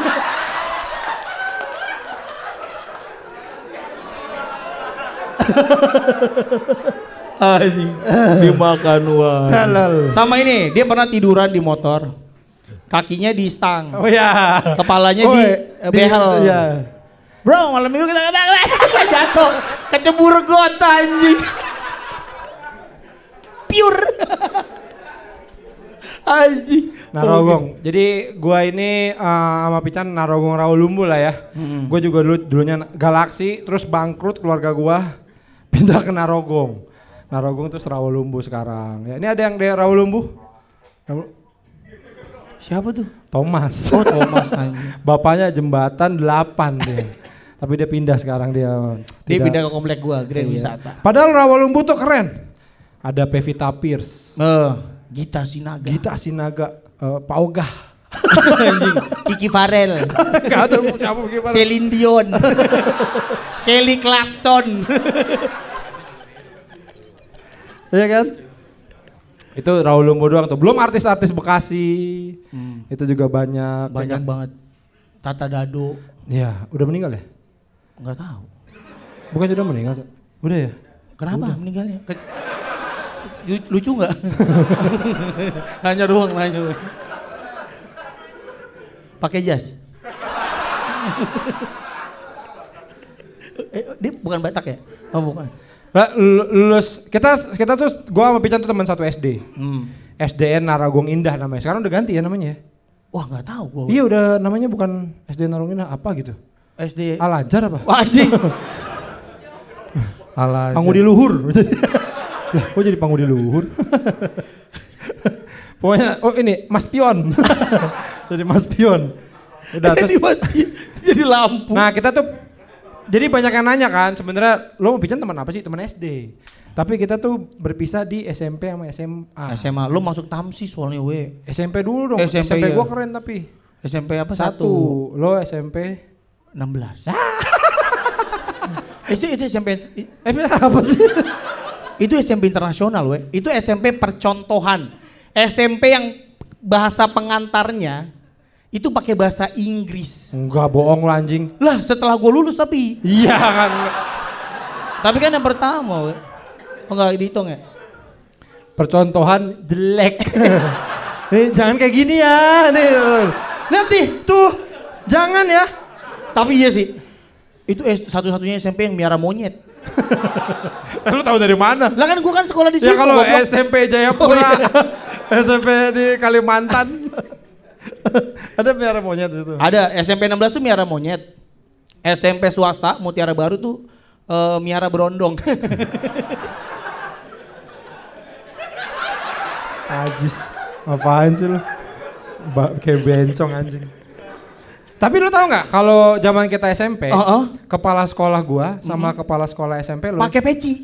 Anjing, dimakan wah. Halal. Sama ini, dia pernah tiduran di motor. Kakinya di stang. Oh ya. Kepalanya di behel. Iya. Bro, malam minggu kita jatuh, kecebur got anjing. Pure. Anjing. Narogong. Jadi gua ini sama Pican Narogong Rawalumbu lah ya. Gua juga dulunya Galaksi, terus bangkrut keluarga gua pindah ke Narogong. Narogong terus Rawalumbu sekarang. Ya, ini ada yang dari Rawalumbu? Siapa tuh? Thomas. Oh, Thomas anjing. Bapaknya jembatan 8 dia. Tapi dia pindah sekarang dia. Dia pindah ke komplek gua, Grand Wisata. Padahal Rawalumbu tuh keren. Ada Pevita Pierce. Gita Sinaga. Gita Sinaga, Pak Ogah. Anjing. Kiki Farel. Gak ada siapa gimana. Celine Dion. Kelly Clarkson. Iya kan? Itu Rawalumbu doang tuh. Belum artis-artis Bekasi. Itu juga banyak. Banyak banget. Tata Dado. Iya, udah meninggal ya? Enggak tahu. Bukan udah meninggal? Udah ya? Kenapa meninggalnya? Lucu nggak? Nanya doang, nanya. Pakai jas? Dia bukan Batak ya? Oh bukan. Lulus kita tuh gua sama Pican tuh teman satu SD. SDN Narogong Indah namanya. Sekarang udah ganti ya namanya ya? Wah nggak tahu gua. Iya udah namanya bukan SDN Narogong Indah apa gitu? SD Al-Azhar apa? Wah anjing. Al-Azhar. Pangudi luhur. Lah, kok jadi pangudi luhur? Pokoknya oh ini Mas Pion. Jadi Mas Pion. Udah terus jadi lampu. Nah, kita tuh jadi banyak yang nanya kan, sebenarnya lo mau Pican teman apa sih? Teman SD. Tapi kita tuh berpisah di SMP sama SMA. SMA, lo masuk Tamsis soalnya we. SMP dulu dong. SMP gua keren tapi. SMP apa? 1. Lo SMP 16. Itu SMP apa sih? Itu SMP internasional we. Itu SMP percontohan. SMP yang bahasa pengantarnya itu pakai bahasa Inggris. Enggak bohong lah anjing. Lah setelah gue lulus tapi. Iya kan. Tapi kan yang pertama we. Enggak dihitung ya? Percontohan jelek. Nih jangan kayak gini ya. Nih. Lihat nih tuh. Jangan ya. Tapi iya sih. Itu satu-satunya SMP yang miara monyet. Lu tahu dari mana? Lah kan gua kan sekolah di situ. Ya kalau SMP Jayapura, SMP di Kalimantan. Ada miara monyet itu. Ada SMP 16 tuh miara monyet. SMP swasta Mutiara Baru tuh miara berondong. Ajis. Apaan sih lu? Kayak bencong anjing. Tapi lu tahu nggak kalau zaman kita SMP, kepala sekolah gua sama kepala sekolah SMP lu pakai peci.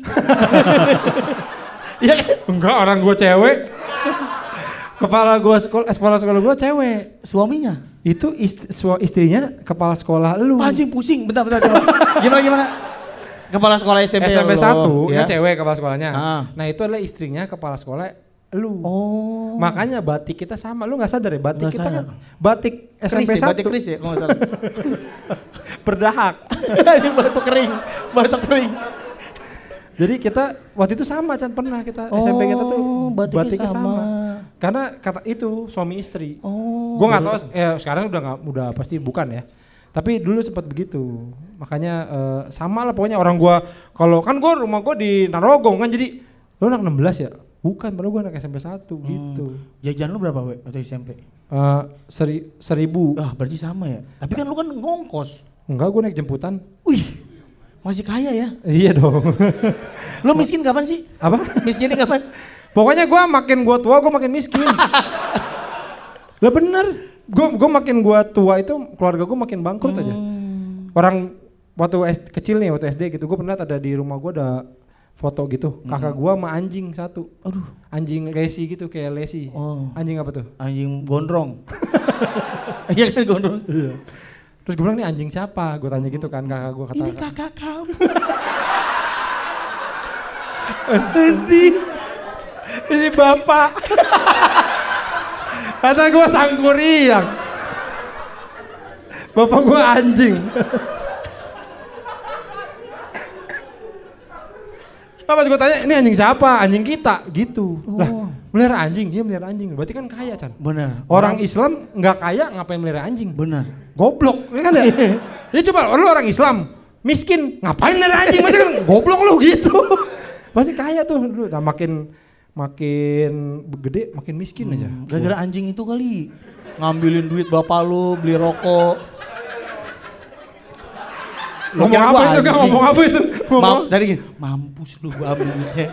Iya kan? Enggak, orang gua cewek. Kepala sekolah gua cewek. Suaminya? Itu istrinya kepala sekolah lu. Anjing pusing, bentar coba. Gimana? Kepala sekolah SMP 1 ya? cewek kepala sekolahnya. Nah itu adalah istrinya kepala sekolah lu. Oh. Makanya batik kita sama. Lu nggak sadar ya batik Nggak kita sadar. kan batik SMP 1. Batik Kris ya kalau nggak salah. Berdahak. Ini batuk kering. Jadi kita waktu itu sama Chan pernah kita SMP kita tuh batiknya sama. Karena kata itu suami istri. Oh. Gua nggak tahu sekarang udah pasti bukan ya. Tapi dulu sempat begitu. Makanya sama lah pokoknya orang gua kalau kan rumah gua di Narogong kan jadi lu anak 16 ya? Bukan, padahal gue anak SMP 1 gitu. Jajan lu berapa we waktu SMP? 1.000. Berarti sama ya? Tapi kan lu kan ngongkos. Enggak, gue naik jemputan. Wih, masih kaya ya? Iya dong. Lu miskin kapan sih? Apa? Miskinnya kapan? Pokoknya gue makin tua gue makin miskin. Lah bener, gue makin gue tua itu keluarga gue makin bangkrut aja. Orang waktu kecil nih, waktu SD gitu, gue pernah ada di rumah gue ada foto gitu, kakak gua sama anjing satu. Aduh. Anjing lesi gitu kayak lesi. Oh. Anjing apa tuh? Anjing gondrong. Iya kan gondrong. Iya. Terus gue bilang nih anjing siapa? Gue tanya gitu kan kakak gua kata. Ini kakak kamu. Ini bapak. Kata gua Sangkuriang. Bapak gua anjing. Pas gue tanya, ini anjing siapa? Anjing kita, gitu. Lah, melihara anjing, dia melihara anjing. Berarti kan kaya, Chan. Benar. Orang Islam nggak kaya, ngapain melihara anjing? Benar. Goblok, ya kan ya? Ya coba, lu orang Islam, miskin, ngapain melihara anjing? Masih kan goblok lu gitu. Pasti kaya tuh, lu nah, makin gede, makin miskin aja. Gara-gara anjing itu kali, ngambilin duit bapak lu, beli rokok. Ngomong apa itu? Ngomong apa itu? Dari gini, mampus lu gua ambil duitnya.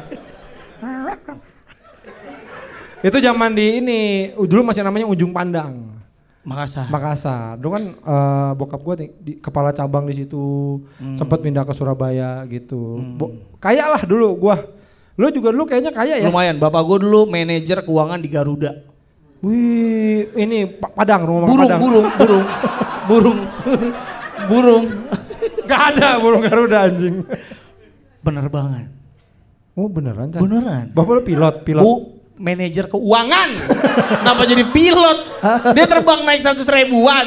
Itu zaman di ini, dulu masih namanya Ujung Pandang. Makassar. Dulu kan bokap gue di kepala cabang di situ, sempat pindah ke Surabaya gitu. Kaya lah dulu gue. Lu juga dulu kayaknya kaya ya? Lumayan, bapak gue dulu manajer keuangan di Garuda. Wih, ini Padang, rumah Padang. Burung. Gak ada burung Garuda anjing. Bener banget. Oh beneran? Can? Beneran. Bapak lu pilot? Manajer keuangan. Kenapa jadi pilot? Dia terbang naik 100 ribuan.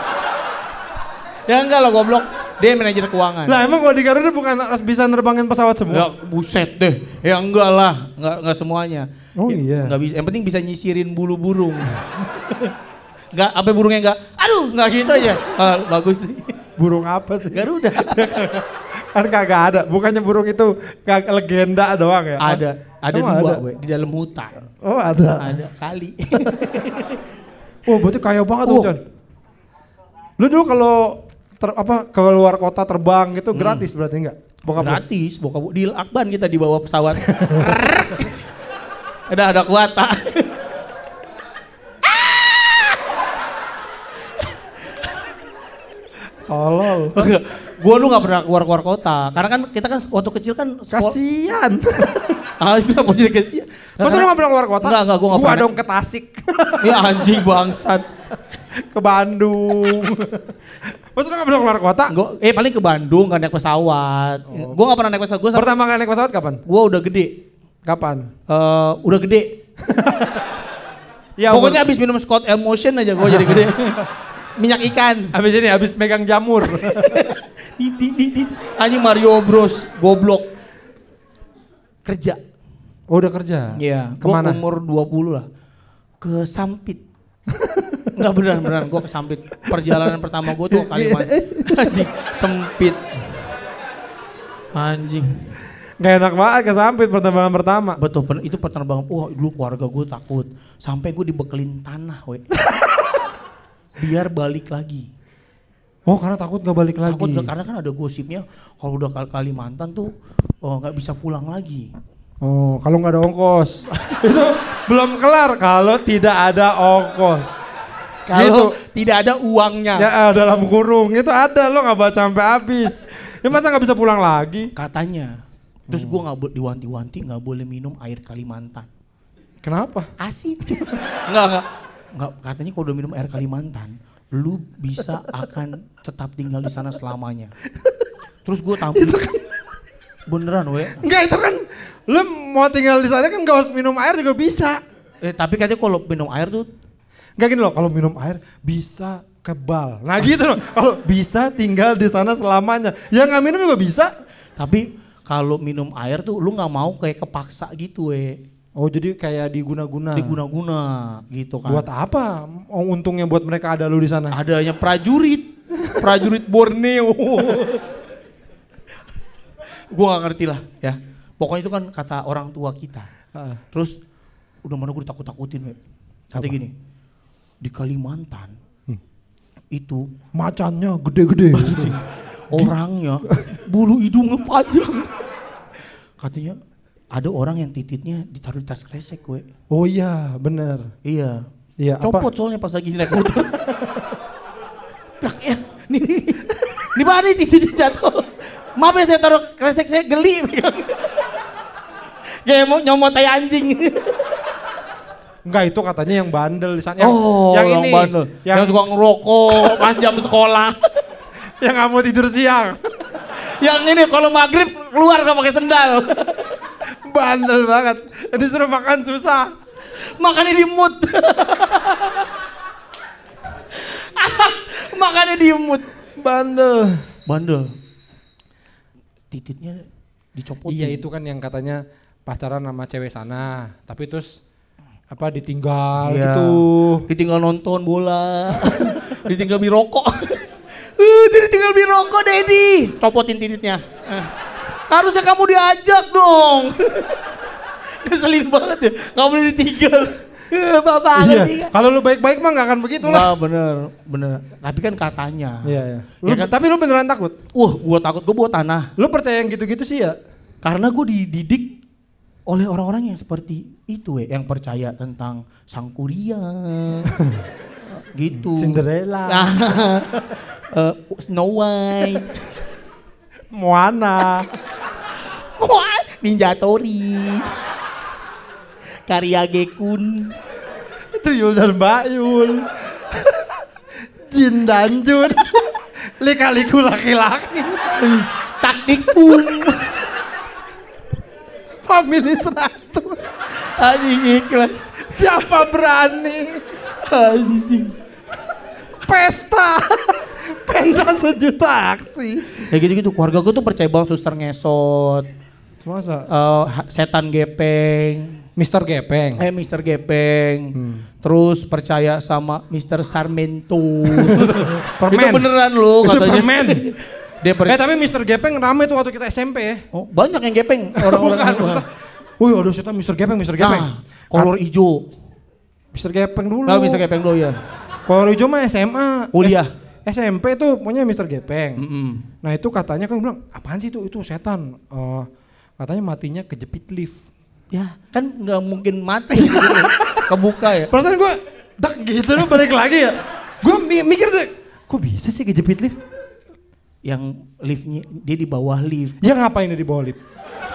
Ya enggak lah goblok. Dia manajer keuangan. Lah emang kalau di Garuda bukan harus bisa nerbangin pesawat semua? Ya buset deh. Ya enggak lah. Enggak semuanya. Oh iya. Enggak bisa. Yang penting bisa nyisirin bulu burung. Enggak, apa burungnya enggak? Aduh, enggak gitu aja. Bagus nih. Burung apa sih? Garuda. Kan kagak ada. Bukannya burung itu kagak legenda doang ya? Ada dua gue di dalam hutan. Oh ada. Ada kali. Oh berarti kaya banget tuh John. Lu dulu kalau ke luar kota terbang gitu gratis berarti enggak? Gratis, bokap di Akban kita dibawa pesawat. ada kuota. Tolol. Gue lu gak pernah keluar kota. Karena kan kita kan waktu kecil kan kasian. Kenapa jadi kasian? Masa lu gak pernah keluar kota? Enggak, gue gak pernah. Gua dong ke Tasik. Ya anjing bangsat. Ke Bandung. Masa lu gak pernah keluar kota? Paling ke Bandung gak naik pesawat. Gue gak pernah naik pesawat. Pertama kali naik pesawat kapan? Gue udah gede. Kapan? Udah gede. Ya, pokoknya abis minum Scott Emotion aja gue jadi gede. Minyak ikan. Abis megang jamur. Anjing Mario Bros, goblok. Kerja. Oh udah kerja? Iya. Kemana? Gue umur 20 lah. Ke Sampit. Enggak beneran gue ke Sampit. Perjalanan pertama gue tuh Kalimantan. Anjing, sempit. Anjing. Gak enak banget ke Sampit penerbangan pertama. Betul, itu penerbangan. Wah dulu keluarga gue takut. Sampai gue dibekelin tanah biar balik lagi. Oh karena takut gak balik lagi? Takut karena kan ada gosipnya kalau udah Kalimantan tuh gak bisa pulang lagi. Oh kalau gak ada ongkos. Itu belum kelar kalau tidak ada ongkos. Kalau tidak ada uangnya. Ya dalam kurung itu ada, lo gak baca sampai habis. Ya masa gak bisa pulang lagi? Katanya. Terus gue gak diwanti-wanti gak boleh minum air Kalimantan. Kenapa? Asin. Enggak. Katanya kalau udah minum air Kalimantan, lu bisa akan tetap tinggal di sana selamanya. Terus gue tampil. Beneran Enggak itu kan, lu mau tinggal di sana kan gak harus minum air juga bisa. Tapi katanya kalau minum air tuh. Enggak gini loh, kalau minum air bisa kebal. Nah gitu loh, kalau bisa tinggal di sana selamanya. Ya gak minum juga bisa. Tapi kalau minum air tuh lu gak mau kayak kepaksa gitu Oh jadi kayak diguna-guna gitu kan. Buat apa? Oh, untungnya buat mereka ada lu di sana. Adanya prajurit Borneo. Gua nggak ngerti lah ya. Pokoknya itu kan kata orang tua kita. Terus udah mana gue takut-takutin Katanya gini, di Kalimantan itu macannya gede-gede. Orangnya bulu hidungnya panjang. Katanya ada orang yang tititnya ditaruh di tas kresek Oh iya bener. Iya. apa? Copot soalnya pas lagi naik motor. Ya, ini mana tititnya jatuh. Maaf ya saya taruh kresek saya geli. Kayak mau nyomot tai anjing. Enggak itu katanya yang bandel di sana. Yang ini. Bandel. Yang suka ngerokok pas jam sekolah. Yang gak mau tidur siang. Yang ini kalau maghrib keluar gak pakai sendal. Bandel banget. Disuruh makan susah. Makannya di mood. Makannya di mood. Bandel. Tititnya dicopotin. Iya itu kan yang katanya pacaran sama cewek sana, tapi terus apa ditinggal Iya. gitu. Ditinggal nonton bola, ditinggal beli rokok. Jadi tinggal beli rokok Dedi. Copotin titiknya. Harusnya kamu diajak dong. Keselin banget ya, gak boleh ditinggal. Bapak Iya. Kalau lu baik-baik mah gak akan begitu lah. Bener. Tapi kan katanya. Iya. Ya kan? Tapi lu beneran takut? Gua takut, gua bawa tanah. Lu percaya yang gitu-gitu sih ya? Karena gue dididik oleh orang-orang yang seperti itu yang percaya tentang sang kuria. Gitu. Cinderella. Snow White. Moana. Ninja Tori. Karya Gekun. Itu Yul dan Mbak Yul. Jin dan Jun. Lika-liku laki-laki. Taktik Bung. Family 100. Anjing iklan. Siapa berani? Anjing. Pesta. Penta sejuta aksi. Ya gitu-gitu, keluarga gue tuh percaya banget suster ngesot. Masa? Setan gepeng. Mister Gepeng. Mr. Gepeng. Terus percaya sama Mr. Sarmento. Permen. Itu beneran loh Itu katanya. permen. Dia Tapi Mister Gepeng rame tuh waktu kita SMP ya. Oh, banyak yang gepeng orang-orang. Bukan. Wih, aduh setan Mister Gepeng. Nah, kolor hijau. Mister Gepeng dulu. Nah, Mr. Gepeng dulu ya. Kolor hijau mah SMA. Kuliah. SMP tuh punya Mister Gepeng. Mm-mm. Nah itu katanya kan bilang, apaan sih itu setan. Katanya matinya kejepit lift. Ya, kan nggak mungkin mati gitu. Kebuka ya. Perasaan gue, dak gitu loh balik lagi ya. Gue mikir tuh, kok bisa sih kejepit lift? Yang liftnya, dia di bawah lift. Ya ngapain dia di bawah lift?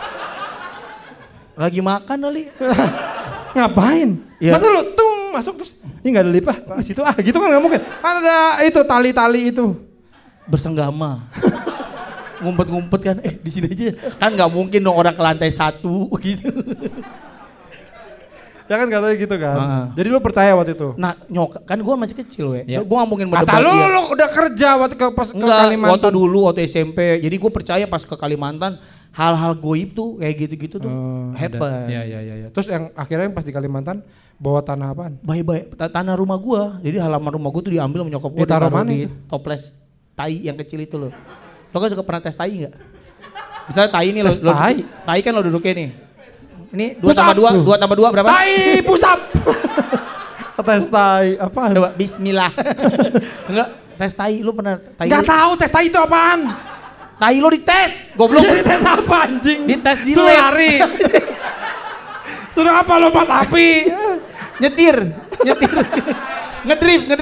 Lagi makan kali. Ngapain? Ya. Masa lu tung masuk terus, ini gak ada lift situ gitu kan gak mungkin. Kan ada itu tali-tali itu. Bersenggama. Ngumpet-ngumpet kan, di sini aja. Kan nggak mungkin dong orang ke lantai 1 gitu. Ya kan katanya gitu kan. Jadi lu percaya waktu itu? Nah kan gue masih kecil Ya. Gue ngomongin Kata lu udah kerja waktu ke Kalimantan. Waktu dulu, waktu SMP. Jadi gue percaya pas ke Kalimantan, hal-hal goib tuh kayak gitu-gitu tuh happen. Iya. Terus yang akhirnya pas di Kalimantan bawa tanah apaan? Baik-baik, tanah rumah gue. Jadi halaman rumah gue tuh diambil menyokap gue. Ditaruh mana di itu? toples tai yang kecil itu loh. Lo kan suka pernah tes tai nggak? Misalnya tai ini lo, Tes tai? tai kan lo duduknya nih. Ini 2 tambah 2 tambah 2 berapa? Tai pusap. Tes tai apaan? Coba bismillah. Enggak, tes tai lu pernah tai? Enggak tahu tes tai itu apaan. Tai lo dites, goblok. Jadi tes apa anjing? Dites di Suruh lab. lari. Suruh apa lompat api? Nyetir. Ngedrift.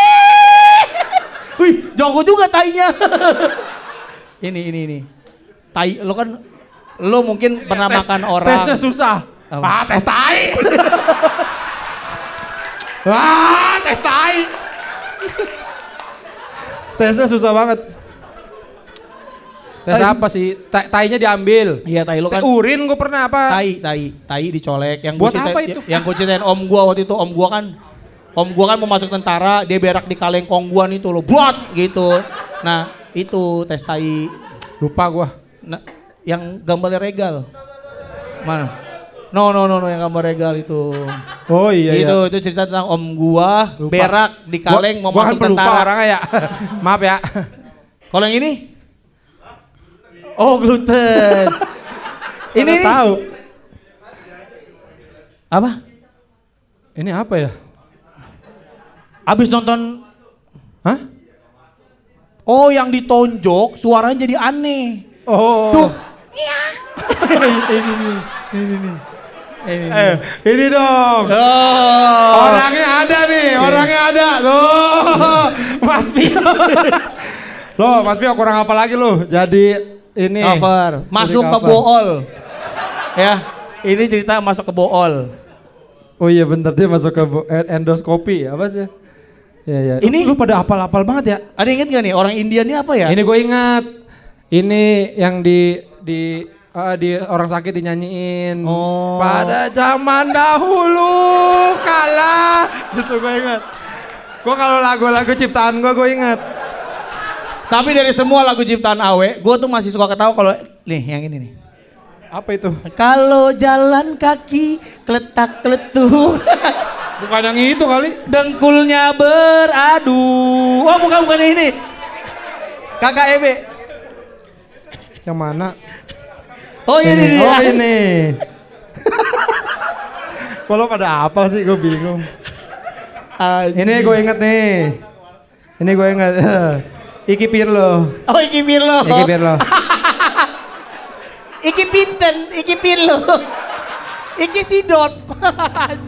Wih, jago juga tainya. Ini. Tai, lo mungkin pernah makan orang. Tesnya susah. Apa? Tes tai. Tes tai. Tesnya susah banget. Tes apa sih? Tainya diambil. Iya, tai lo kan. Urin gue pernah apa? Tai dicolek. Yang Buat apa itu? Yang gue ceritain om gua waktu itu, om gua kan mau masuk tentara, dia berak di kaleng kongguan itu loh, buat gitu. Nah, itu tes tai. Lupa gua. Nah, yang gambarnya regal. Mana? No, yang gambar regal itu. Oh iya. Itu cerita tentang om gua Lupa. berak di kaleng mau gua masuk kan pelupa tentara. orangnya ya. Maaf ya. Kalau yang ini? Oh, gluten. Ini tahu. apa? Ini apa ya? Abis nonton. Hah? Oh, yang ditonjok suaranya jadi aneh. Oh. Tuh. Ini dong. Oh. Orangnya ada nih, orangnya ada. Loh, Mas Pio. Loh, Mas Pio kurang apa lagi lo? Jadi ini. Cover. Masuk Jadi ke cover. bool. Ya, ini cerita masuk ke bool. Oh iya bener, dia masuk ke endoskopi, apa sih? Ya. Ini- lu pada hafal banget ya? Ada inget gak nih orang India ini apa ya? Ini gue ingat. Ini yang di orang sakit dinyanyiin. Oh. Pada zaman dahulu kala. Gitu gue ingat. Gue kalau lagu-lagu ciptaan gue ingat. Tapi dari semua lagu ciptaan Awe, gue tuh masih suka ketawa kalau nih yang ini nih. Apa itu? Kalau jalan kaki kletak-kletuk. Bukan yang itu kali. Dengkulnya beradu. Oh bukan ini. KKEB. Yang mana? Oh ini. Oh ini. Kalau pada apa sih, gue bingung. Ini gue inget nih. Ini gue inget. Iki Pirlo. Oh Iki Pirlo. Iki Pirlo. Iki Pinten, Iki Pirlo. Iki Sidot.